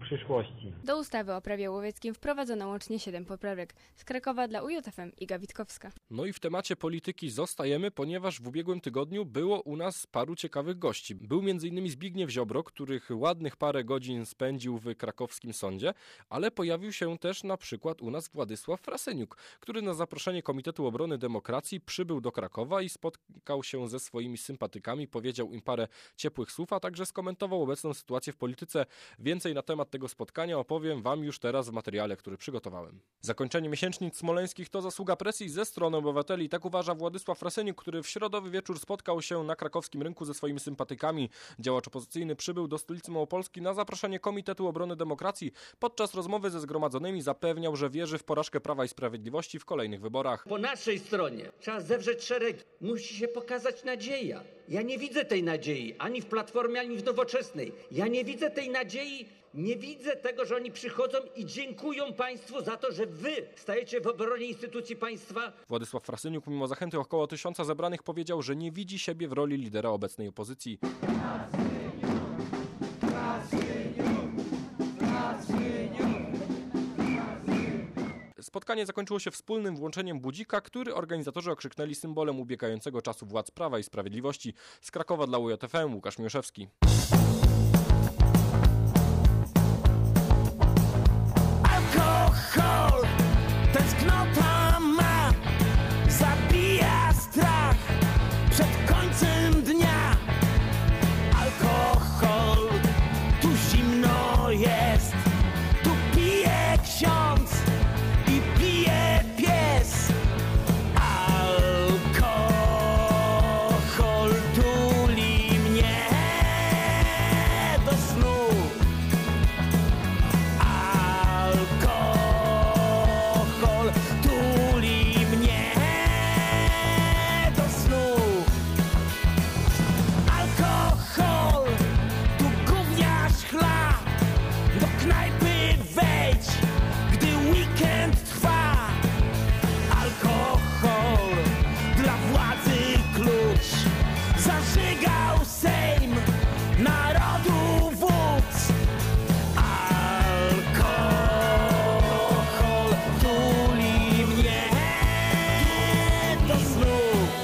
przyszłości. Do ustawy o prawie łowieckim wprowadzono łącznie siedem poprawek. Z Krakowa dla U J F M Iga Witkowska. No i w temacie polityki zostajemy, ponieważ w ubiegłym tygodniu było u nas paru ciekawych gości. Był między innymi Zbigniew Ziobro, których ładnych parę godzin spędził w krakowskim sądzie, ale pojawił się też na przykład u nas Władysław Frasyniuk, który na zaproszenie Komitetu Obrony Demokracji przybył do Krakowa i spotkał się ze swoimi sympatykami, powiedział im parę ciepłych słów, a także skomentował obecną sytuację w polityce. Więcej na temat tego spotkania opowiem Wam już teraz w materiale, który przygotowałem. Zakończenie miesięcznic smoleńskich to zasługa presji ze strony obywateli. Tak uważa Władysław Frasyniuk, który w środowy wieczór spotkał się na krakowskim rynku ze swoimi sympatykami. Działacz opozycyjny przybył do stolicy Małopolski na zaproszenie Komitetu Obrony Demokracji. Podczas rozmowy ze zgromadzonymi zapewniał, że wierzy w porażkę Prawa i Sprawiedliwości w kolejnych wyborach. Po naszej stronie trzeba zewrzeć szeregi. Musi się pokazać nadzieja. Ja nie widzę tej nadziei ani w Platformie, ani w Nowoczesnej. Ja nie widzę tej nadziei, nie widzę tego, że oni przychodzą i dziękują państwu za to, że wy stajecie w obronie instytucji państwa. Władysław Frasyniuk mimo zachęty około tysiąca zebranych powiedział, że nie widzi siebie w roli lidera obecnej opozycji. Spotkanie zakończyło się wspólnym włączeniem budzika, który organizatorzy okrzyknęli symbolem ubiegającego czasu władz Prawa i Sprawiedliwości. Z Krakowa dla U J F M Łukasz Miłoszewski. Alkohol, tęsknota ma, zabija strach przed końcem dnia. Alkohol, tu zimno jest, tu pije ksiądz i pije pies. Alkohol tuli mnie do snu. Alkohol tuli mnie do snu. Alkohol, tu gówniarz chla. Do knajpy wejdź, gdy weekend trwa. Alkohol, dla władzy klucz. Zażygał Sejm, narodu wódz. Alkohol tuli mnie do snu.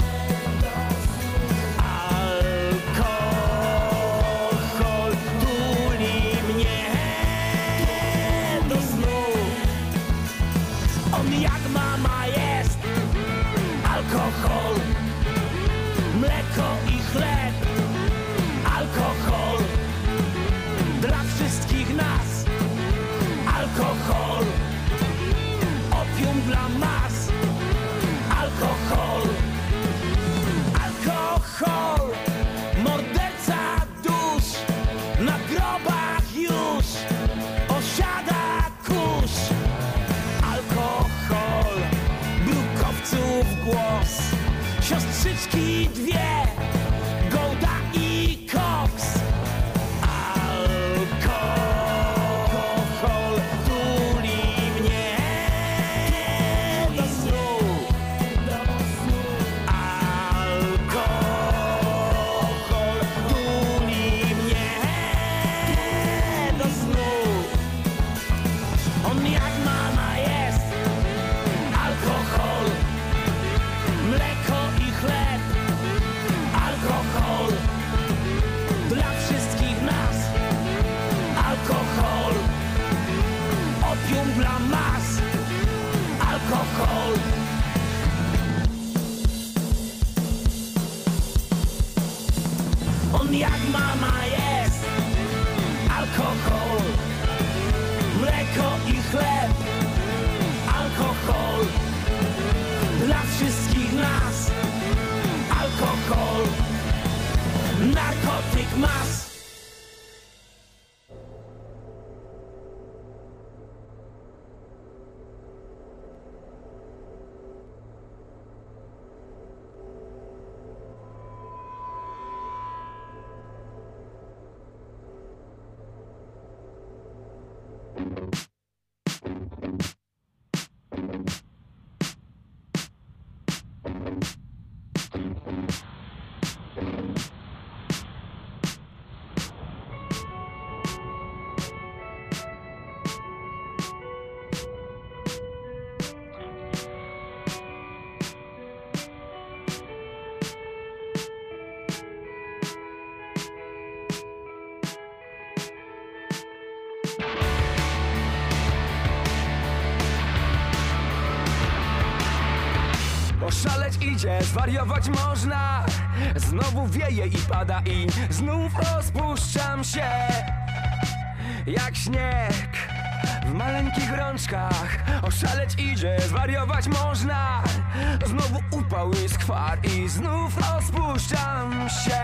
Alkohol tuli mnie do snu. On jak mama jest. Alkohol, mleko i chleb. Alkohol dla wszystkich nas. Alkohol, opium dla mas. Alkohol, alkohol, morderca dusz. Na grobach już osiada kurz. Alkohol, brukowców głos. Siostrzyczki dwie, Golda i Cox. Alkohol tuli mnie do snu. Alkohol tuli mnie do snu. On jak mama jest. Alkohol, mleko i chleb. Alkohol dla wszystkich nas. Alkohol, opium dla mas. Alkohol. On jak mama jest. Alkohol, mleko i chleb. Alkohol dla wszystkich nas. Alkohol, narkotyk mas. Oszaleć idzie, zwariować można. Znowu wieje i pada i znów rozpuszczam się jak śnieg w maleńkich rączkach. Oszaleć idzie, zwariować można. Znowu upał i skwar i znów rozpuszczam się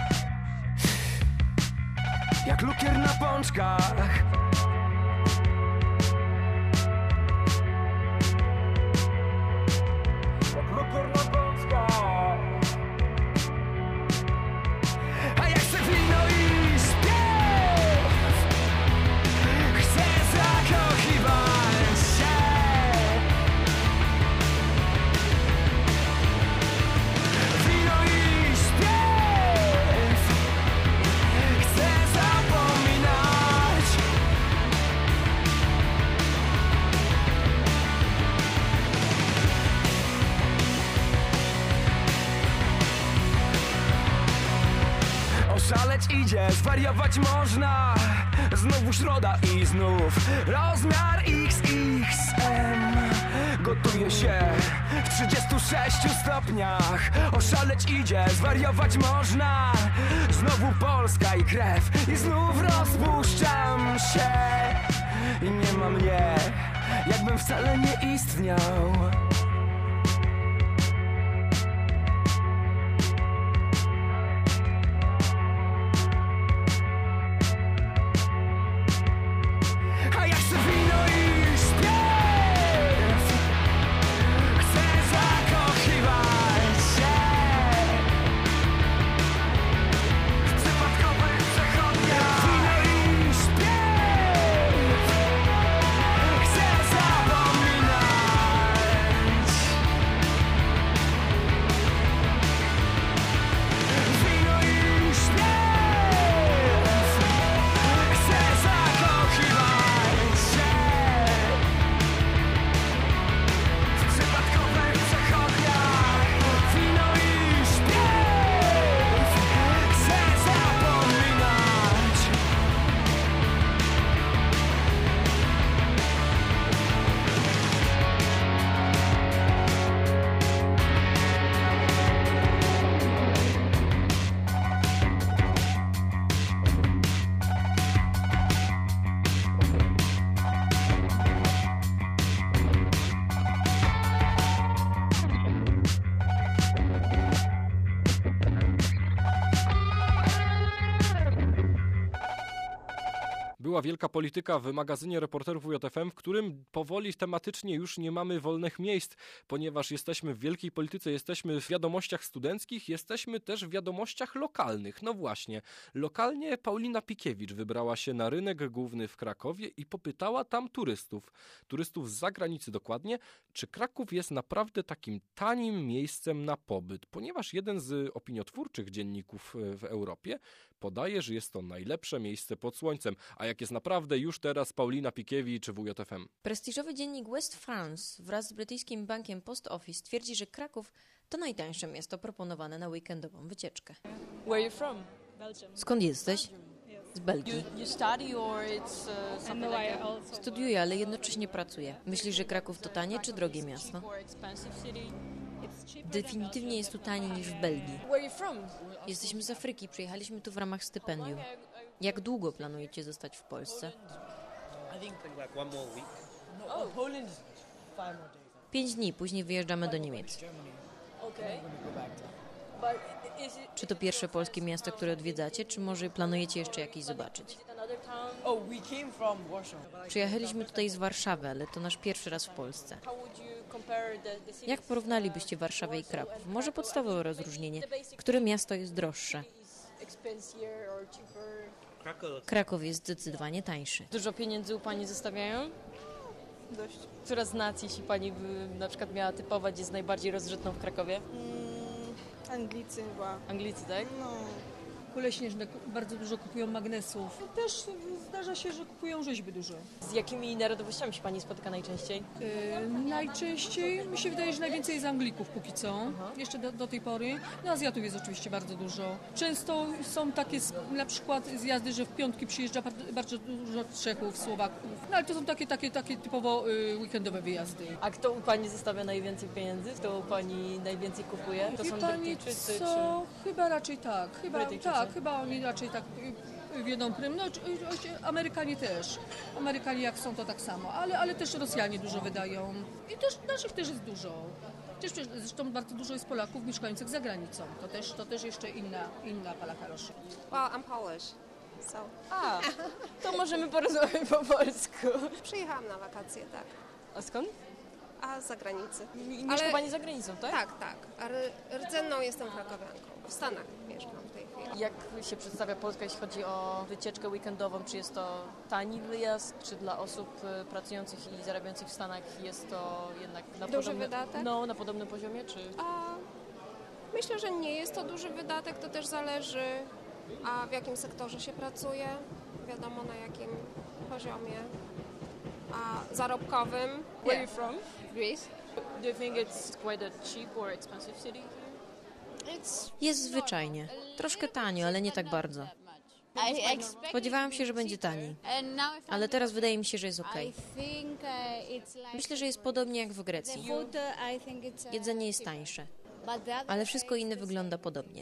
jak lukier na pączkach. Jak lukier na pączkach. A jak chcę wino i śpiew, chcę zakochiwać się. Wino i śpiew, chcę zapominać. Oszaleć idzie, zwariować można. Znowu środa i znów rozmiar X X M. Gotuje się w trzydziestu sześciu stopniach. Oszaleć idzie, zwariować można. Znowu Polska i krew i znów rozpuszczam się. I nie ma mnie, jakbym wcale nie istniał. A jak chcę wino i śpiew, chcę zakochiwać się w przypadkowych przechodniach. Wino i śpiew, chcę zapominać. Wino i śpiew, chcę zakochiwać się w przypadkowych przechodniach. Wino i śpiew, chcę zapominać. Była wielka polityka w magazynie Reporterów U J F M, w którym powoli tematycznie już nie mamy wolnych miejsc, ponieważ jesteśmy w wielkiej polityce, jesteśmy w wiadomościach studenckich, jesteśmy też w wiadomościach lokalnych. No właśnie, lokalnie Paulina Pikiewicz wybrała się na rynek główny w Krakowie i popytała tam turystów, turystów z zagranicy dokładnie, czy Kraków jest naprawdę takim tanim miejscem na pobyt, ponieważ jeden z opiniotwórczych dzienników w Europie podaje, że jest to najlepsze miejsce pod słońcem. A jak jest naprawdę już teraz Paulina Pikiewicz w U J F M. Prestiżowy dziennik West France wraz z brytyjskim bankiem Post Office twierdzi, że Kraków to najtańsze miasto proponowane na weekendową wycieczkę. Where are you from? Belgium. Skąd jesteś? Z Belgii. You, you study or it's uh, something like that? Studiuję, ale jednocześnie pracuję. Myślisz, że Kraków to tanie czy drogie miasto? Definitywnie jest tu taniej niż w Belgii. Where are you from? Jesteśmy z Afryki, przyjechaliśmy tu w ramach stypendium. Jak długo planujecie zostać w Polsce? Oh, Poland is five more days. Pięć dni, później wyjeżdżamy do Niemiec. Okay. But is it Czy to pierwsze polskie miasto, które odwiedzacie, czy może planujecie jeszcze jakieś zobaczyć? another town? Oh, we came from Warsaw. Przyjechaliśmy tutaj z Warszawy, ale to nasz pierwszy raz w Polsce. How would you compare the, the cities? Jak porównalibyście Warszawę i Kraków? Może podstawowe rozróżnienie. Które miasto jest droższe? Expensive or cheaper? Kraków jest zdecydowanie tańszy. Dużo pieniędzy u Pani zostawiają? Dość. Która z nacji, jeśli Pani by na przykład miała typować, jest najbardziej rozrzutną w Krakowie? Mm, Anglicy chyba. Anglicy, tak? No. kule śnieżne, bardzo dużo kupują magnesów. Też zdarza się, że kupują rzeźby dużo. Z jakimi narodowościami się Pani spotyka najczęściej? Yy, najczęściej, mi się wydaje, że najwięcej z Anglików póki co, Aha. jeszcze do, do tej pory. No Azjatów jest oczywiście bardzo dużo. Często są takie na przykład zjazdy, że w piątki przyjeżdża bardzo dużo Czechów, Słowaków. No ale to są takie, takie, takie typowo y, weekendowe wyjazdy. A kto u Pani zostawia najwięcej pieniędzy? Kto u Pani najwięcej kupuje? To Wie są Pani Brytyjczycy co? czy... Chyba raczej tak. Chyba, Brytyjczycy? tak, chyba oni raczej tak wiedzą prym. No, Amerykanie też. Amerykanie jak są, to tak samo. Ale, ale też Rosjanie dużo wydają. I też naszych też jest dużo. Też, zresztą bardzo dużo jest Polaków mieszkających za granicą. To też, to też jeszcze inna, inna pala kaloszy. Well, I'm Polish. So. A, to możemy porozmawiać po polsku. Przyjechałam na wakacje, tak. A skąd? A z zagranicy. Mieszka Ale... Pani za granicą, tak? Tak, tak. Ale rdzenną jestem krakowianką. W Stanach mieszkam w tej chwili. Jak się przedstawia Polska, jeśli chodzi o wycieczkę weekendową? Czy jest to tani wyjazd? Czy dla osób pracujących i zarabiających w Stanach jest to jednak na duży podobnym, wydatek? No, na podobnym poziomie? Czy... A, myślę, że nie jest to duży wydatek. To też zależy, a w jakim sektorze się pracuje. Wiadomo, na jakim poziomie. A zarobkowym. Where are you from? Greece. Do you think it's quite a cheap or expensive city? Jest zwyczajnie. Troszkę tanio, ale nie tak bardzo. Spodziewałam się, że będzie taniej. Ale teraz wydaje mi się, że jest okej. Myślę, że jest podobnie jak w Grecji. Jedzenie jest tańsze. Ale wszystko inne wygląda podobnie.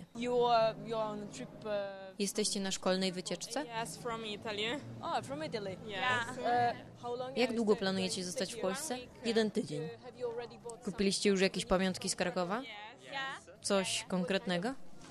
Jesteście na szkolnej wycieczce? Yes, from Italy. Oh, from Italy. Yes. Uh, Jak długo planujecie zostać w Polsce? Jeden tydzień. Kupiliście już jakieś pamiątki z Krakowa? Coś konkretnego?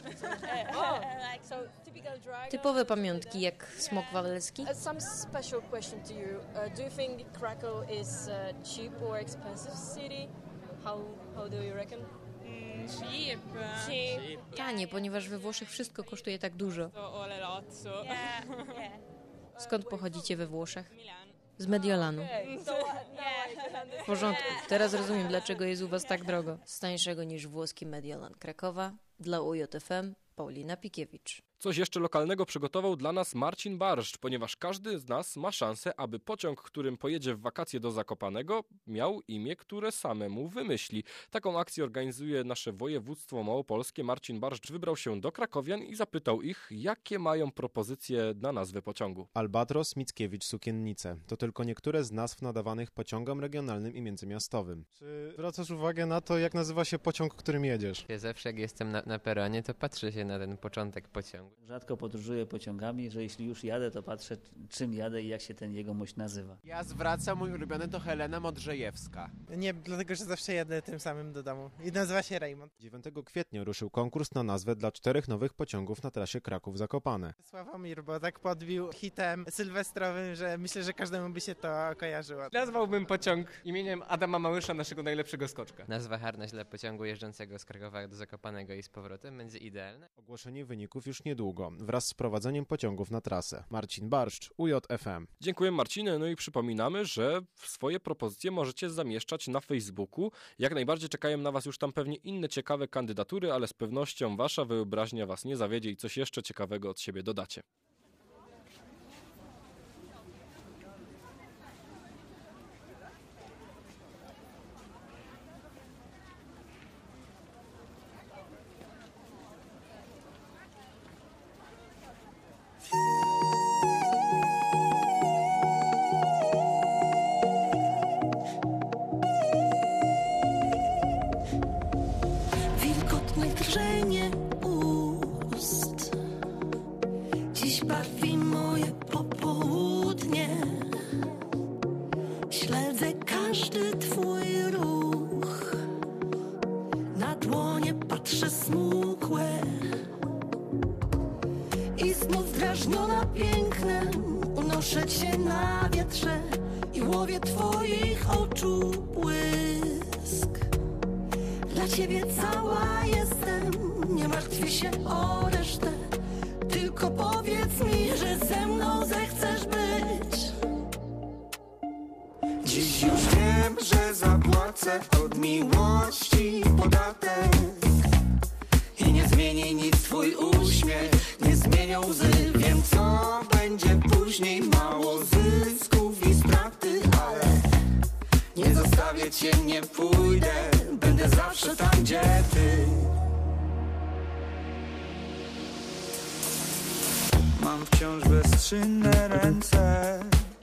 Typowe pamiątki jak smok wawelski? Some special question to you. Uh, do you think Krakow is uh, cheap or expensive city? How how do you reckon? Mm, cheap. Cheap. Tanie, ponieważ we Włoszech wszystko kosztuje tak dużo. So all a lot, so. Yeah, yeah. Skąd pochodzicie we Włoszech? Z Mediolanu. Okay. So, uh, W porządku. Teraz rozumiem, dlaczego jest u was tak drogo. Z tańszego niż włoski Mediolan Krakowa. Dla U J F M Paulina Pikiewicz. Coś jeszcze lokalnego przygotował dla nas Marcin Barszcz, ponieważ każdy z nas ma szansę, aby pociąg, którym pojedzie w wakacje do Zakopanego, miał imię, które samemu wymyśli. Taką akcję organizuje nasze województwo małopolskie. Marcin Barszcz wybrał się do krakowian i zapytał ich, jakie mają propozycje na nazwę pociągu. Albatros, Mickiewicz, Sukiennice. To tylko niektóre z nazw nadawanych pociągom regionalnym i międzymiastowym. Czy zwracasz uwagę na to, jak nazywa się pociąg, którym jedziesz? Ja zawsze jak jestem na, na peronie, to patrzę się na ten początek pociągu. Rzadko podróżuję pociągami, że jeśli już jadę, to patrzę, czym jadę i jak się ten jegomość nazywa. Ja zwracam, mój ulubiony to Helena Modrzejewska. Nie, dlatego, że zawsze jadę tym samym do domu i nazywa się Raymond. dziewiątego kwietnia ruszył konkurs na nazwę dla czterech nowych pociągów na trasie Kraków-Zakopane. Sławomir, bo tak podbił hitem sylwestrowym, że myślę, że każdemu by się to kojarzyło. Nazwałbym pociąg imieniem Adama Małysza, naszego najlepszego skoczka. Nazwa harnaś dla pociągu jeżdżącego z Krakowa do Zakopanego i z powrotem będzie idealna. Ogłoszenie wyników już niedługo, wraz z prowadzeniem pociągów na trasę. Marcin Barszcz, U J F M. Dziękuję Marcinie, no i przypominamy, że swoje propozycje możecie zamieszczać na Facebooku. Jak najbardziej czekają na was już tam pewnie inne ciekawe kandydatury, ale z pewnością wasza wyobraźnia was nie zawiedzie i coś jeszcze ciekawego od siebie dodacie. Wilgotne drżenie ust dziś barwi moje popołudnie. Śledzę każdy twój ruch, na dłonie patrzę smukłe i znów drażniona pięknem unoszę cię na wietrze i łowię twoich oczu błysk. Dla ciebie cała jestem, nie martwię się o resztę, tylko powiedz mi, że ze mną zechcesz być. Dziś już wiem, że zapłacę od miłości podatek I nie zmieni nic twój uśmiech, nie zmienią łzy. Wiem co będzie później, mało zysków i straty, ale nie zostawię cię, nie pójdę, będę zawsze tam, gdzie ty. Mam wciąż bezczynne ręce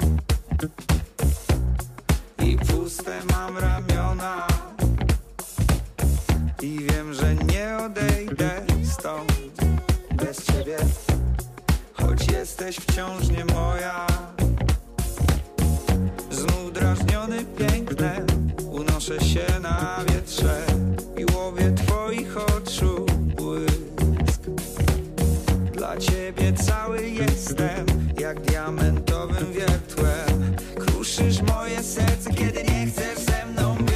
i puste mam ramiona. I wiem, że nie odejdę stąd bez ciebie, choć jesteś wciąż nie moja. Znów drażniony pięknem unoszę się na wietrze i łowię twoich oczu błysk. Dla ciebie cały jestem jak diamentowym wiertłem. Kruszysz moje serce, kiedy nie chcesz ze mną być.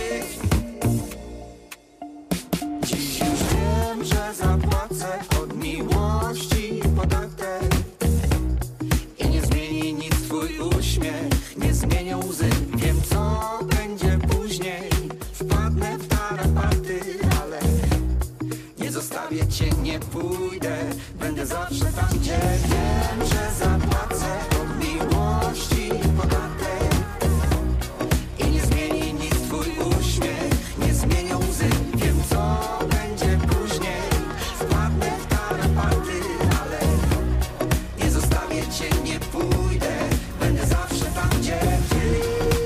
Dziś już wiem, że zapłacę od miłości podatek. I nie zmieni nic twój uśmiech, nie zmienią łzy. Wiem co będzie później, wpadnę w tarapaty, ale nie zostawię cię, nie pójdę, będę zawsze tam, gdzie wiem, że zapłacę od miłości podatek. I nie zmieni nic twój uśmiech, nie zmienią łzy. Wiem co będzie później, wpadnę w tarapaty, ale nie zostawię cię, nie pójdę, będę zawsze tam, gdzie ty.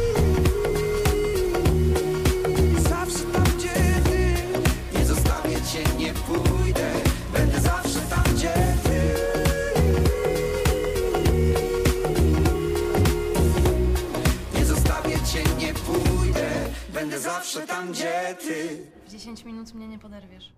Zawsze tam, gdzie ty. Nie zostawię cię, nie pójdę, będę zawsze tam, gdzie ty. Nie zostawię cię, nie pójdę, będę zawsze tam, gdzie ty. W dziesięć minut mnie nie poderwiesz.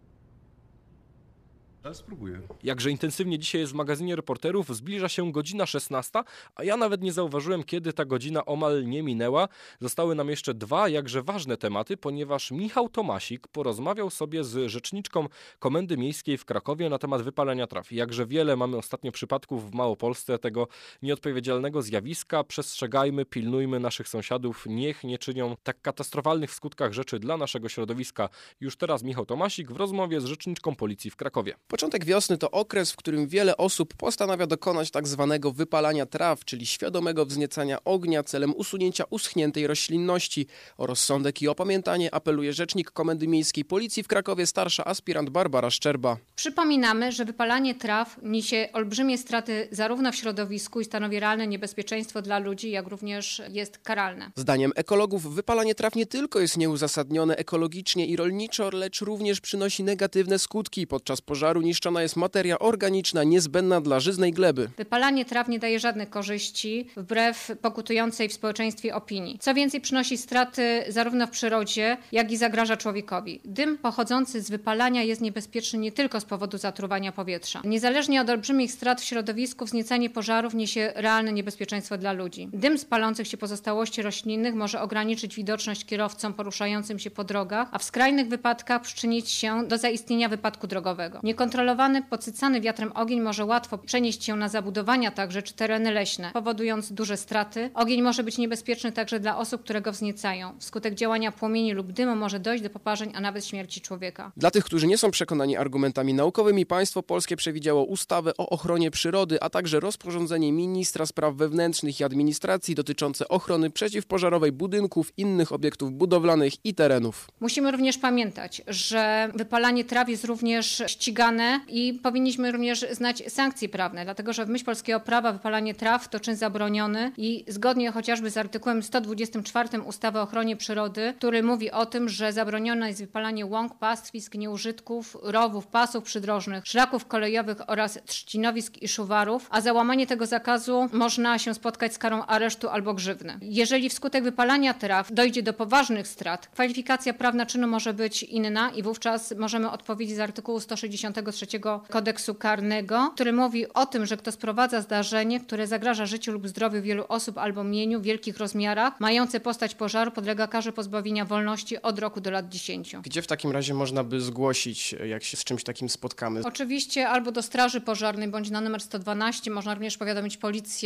Ja spróbuję. Jakże intensywnie dzisiaj jest w magazynie Reporterów, zbliża się godzina szesnasta, a ja nawet nie zauważyłem, kiedy ta godzina omal nie minęła. Zostały nam jeszcze dwa jakże ważne tematy, ponieważ Michał Tomasik porozmawiał sobie z rzeczniczką Komendy Miejskiej w Krakowie na temat wypalania traw. Jakże wiele mamy ostatnio przypadków w Małopolsce tego nieodpowiedzialnego zjawiska. Przestrzegajmy, pilnujmy naszych sąsiadów, niech nie czynią tak katastrofalnych w skutkach rzeczy dla naszego środowiska. Już teraz Michał Tomasik w rozmowie z rzeczniczką policji w Krakowie. Początek wiosny to okres, w którym wiele osób postanawia dokonać tak zwanego wypalania traw, czyli świadomego wzniecania ognia celem usunięcia uschniętej roślinności. O rozsądek i opamiętanie apeluje rzecznik Komendy Miejskiej Policji w Krakowie, starsza aspirant Barbara Szczerba. Przypominamy, że wypalanie traw niesie olbrzymie straty zarówno w środowisku i stanowi realne niebezpieczeństwo dla ludzi, jak również jest karalne. Zdaniem ekologów wypalanie traw nie tylko jest nieuzasadnione ekologicznie i rolniczo, lecz również przynosi negatywne skutki. Podczas pożaru niszczona jest materia organiczna niezbędna dla żyznej gleby. Wypalanie traw nie daje żadnych korzyści, wbrew pokutującej w społeczeństwie opinii. Co więcej, przynosi straty zarówno w przyrodzie, jak i zagraża człowiekowi. Dym pochodzący z wypalania jest niebezpieczny nie tylko z powodu zatruwania powietrza. Niezależnie od olbrzymich strat w środowisku, wzniecanie pożarów niesie realne niebezpieczeństwo dla ludzi. Dym z palących się pozostałości roślinnych może ograniczyć widoczność kierowcom poruszającym się po drogach, a w skrajnych wypadkach przyczynić się do zaistnienia wypadku drogowego. Niekontrolowany, podsycany wiatrem ogień może łatwo przenieść się na zabudowania także czy tereny leśne, powodując duże straty. Ogień może być niebezpieczny także dla osób, które go wzniecają. Wskutek działania płomieni lub dymu może dojść do poparzeń, a nawet śmierci człowieka. Dla tych, którzy nie są przekonani argumentami naukowymi, państwo polskie przewidziało ustawę o ochronie przyrody, a także rozporządzenie ministra spraw wewnętrznych i administracji dotyczące ochrony przeciwpożarowej budynków, innych obiektów budowlanych i terenów. Musimy również pamiętać, że wypalanie traw jest również ścigane i powinniśmy również znać sankcje prawne, dlatego że w myśl polskiego prawa wypalanie traw to czyn zabroniony i zgodnie chociażby z artykułem sto dwudziestym czwartym ustawy o ochronie przyrody, który mówi o tym, że zabronione jest wypalanie łąk, pastwisk, nieużytków, rowów, pasów przydrożnych, szlaków kolejowych oraz trzcinowisk i szuwarów, a za łamanie tego zakazu można się spotkać z karą aresztu albo grzywny. Jeżeli wskutek wypalania traw dojdzie do poważnych strat, kwalifikacja prawna czynu może być inna i wówczas możemy odpowiedzieć z artykułu sto sześćdziesiątego trzeciego Kodeksu Karnego, który mówi o tym, że kto sprowadza zdarzenie, które zagraża życiu lub zdrowiu wielu osób albo mieniu w wielkich rozmiarach, mające postać pożaru, podlega karze pozbawienia wolności od roku do lat dziesięciu. Gdzie w takim razie można by zgłosić, jak się z czymś takim spotkamy? Oczywiście albo do Straży Pożarnej, bądź na numer sto dwanaście, można również powiadomić policję.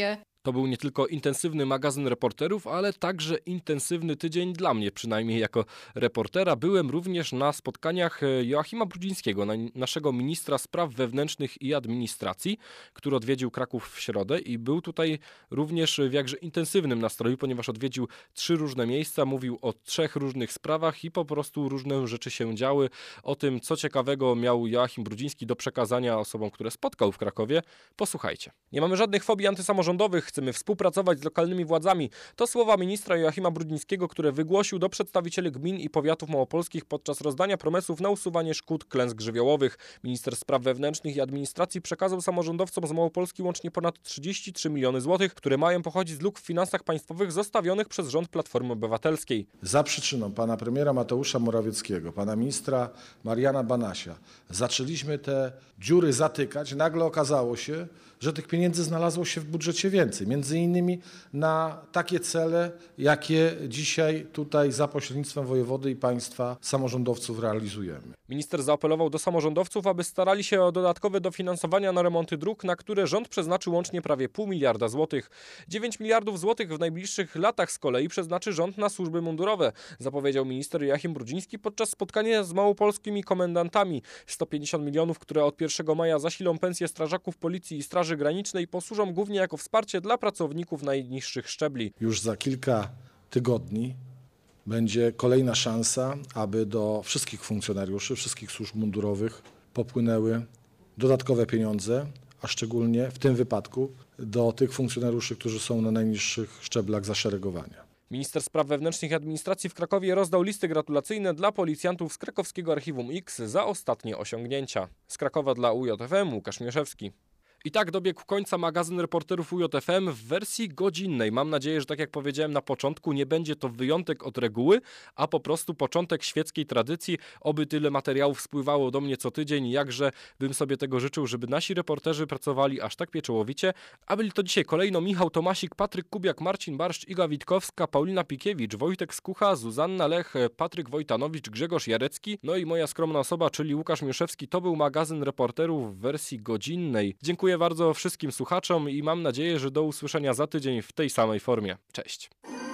To był nie tylko intensywny magazyn reporterów, ale także intensywny tydzień dla mnie, przynajmniej jako reportera. Byłem również na spotkaniach Joachima Brudzińskiego, naszego ministra spraw wewnętrznych i administracji, który odwiedził Kraków w środę i był tutaj również w jakże intensywnym nastroju, ponieważ odwiedził trzy różne miejsca, mówił o trzech różnych sprawach i po prostu różne rzeczy się działy. O tym, co ciekawego miał Joachim Brudziński do przekazania osobom, które spotkał w Krakowie, posłuchajcie. Nie mamy żadnych fobii antysamorządowych, chcemy współpracować z lokalnymi władzami. To słowa ministra Joachima Brudzińskiego, które wygłosił do przedstawicieli gmin i powiatów małopolskich podczas rozdania promesów na usuwanie szkód klęsk żywiołowych. Minister spraw wewnętrznych i administracji przekazał samorządowcom z Małopolski łącznie ponad trzydzieści trzy miliony złotych, które mają pochodzić z luk w finansach państwowych zostawionych przez rząd Platformy Obywatelskiej. Za przyczyną pana premiera Mateusza Morawieckiego, pana ministra Mariana Banasia zaczęliśmy te dziury zatykać. Nagle okazało się, że tych pieniędzy znalazło się w budżecie więcej. Między innymi na takie cele, jakie dzisiaj tutaj za pośrednictwem wojewody i państwa samorządowców realizujemy. Minister zaapelował do samorządowców, aby starali się o dodatkowe dofinansowania na remonty dróg, na które rząd przeznaczył łącznie prawie pół miliarda złotych. dziewięć miliardów złotych w najbliższych latach z kolei przeznaczy rząd na służby mundurowe, zapowiedział minister Joachim Brudziński podczas spotkania z małopolskimi komendantami. sto pięćdziesiąt milionów, które od pierwszego maja zasilą pensje strażaków Policji i Straży Granicznej, posłużą głównie jako wsparcie dla pracowników najniższych szczebli. Już za kilka tygodni będzie kolejna szansa, aby do wszystkich funkcjonariuszy, wszystkich służb mundurowych popłynęły dodatkowe pieniądze, a szczególnie w tym wypadku do tych funkcjonariuszy, którzy są na najniższych szczeblach zaszeregowania. Minister spraw wewnętrznych i administracji w Krakowie rozdał listy gratulacyjne dla policjantów z krakowskiego Archiwum X za ostatnie osiągnięcia. Z Krakowa dla U J F M Łukasz Mieszewski. I tak dobiegł końca magazyn reporterów U J F M w wersji godzinnej. Mam nadzieję, że tak jak powiedziałem na początku, nie będzie to wyjątek od reguły, a po prostu początek świeckiej tradycji. Oby tyle materiałów spływało do mnie co tydzień, jakże bym sobie tego życzył, żeby nasi reporterzy pracowali aż tak pieczołowicie. A byli to dzisiaj kolejno Michał Tomasik, Patryk Kubiak, Marcin Barszcz, Iga Witkowska, Paulina Pikiewicz, Wojtek Skucha, Zuzanna Lech, Patryk Wojtanowicz, Grzegorz Jarecki, no i moja skromna osoba, czyli Łukasz Mieszewski. To był magazyn reporterów w wersji godzinnej. Dziękuję bardzo wszystkim słuchaczom i mam nadzieję, że do usłyszenia za tydzień w tej samej formie. Cześć.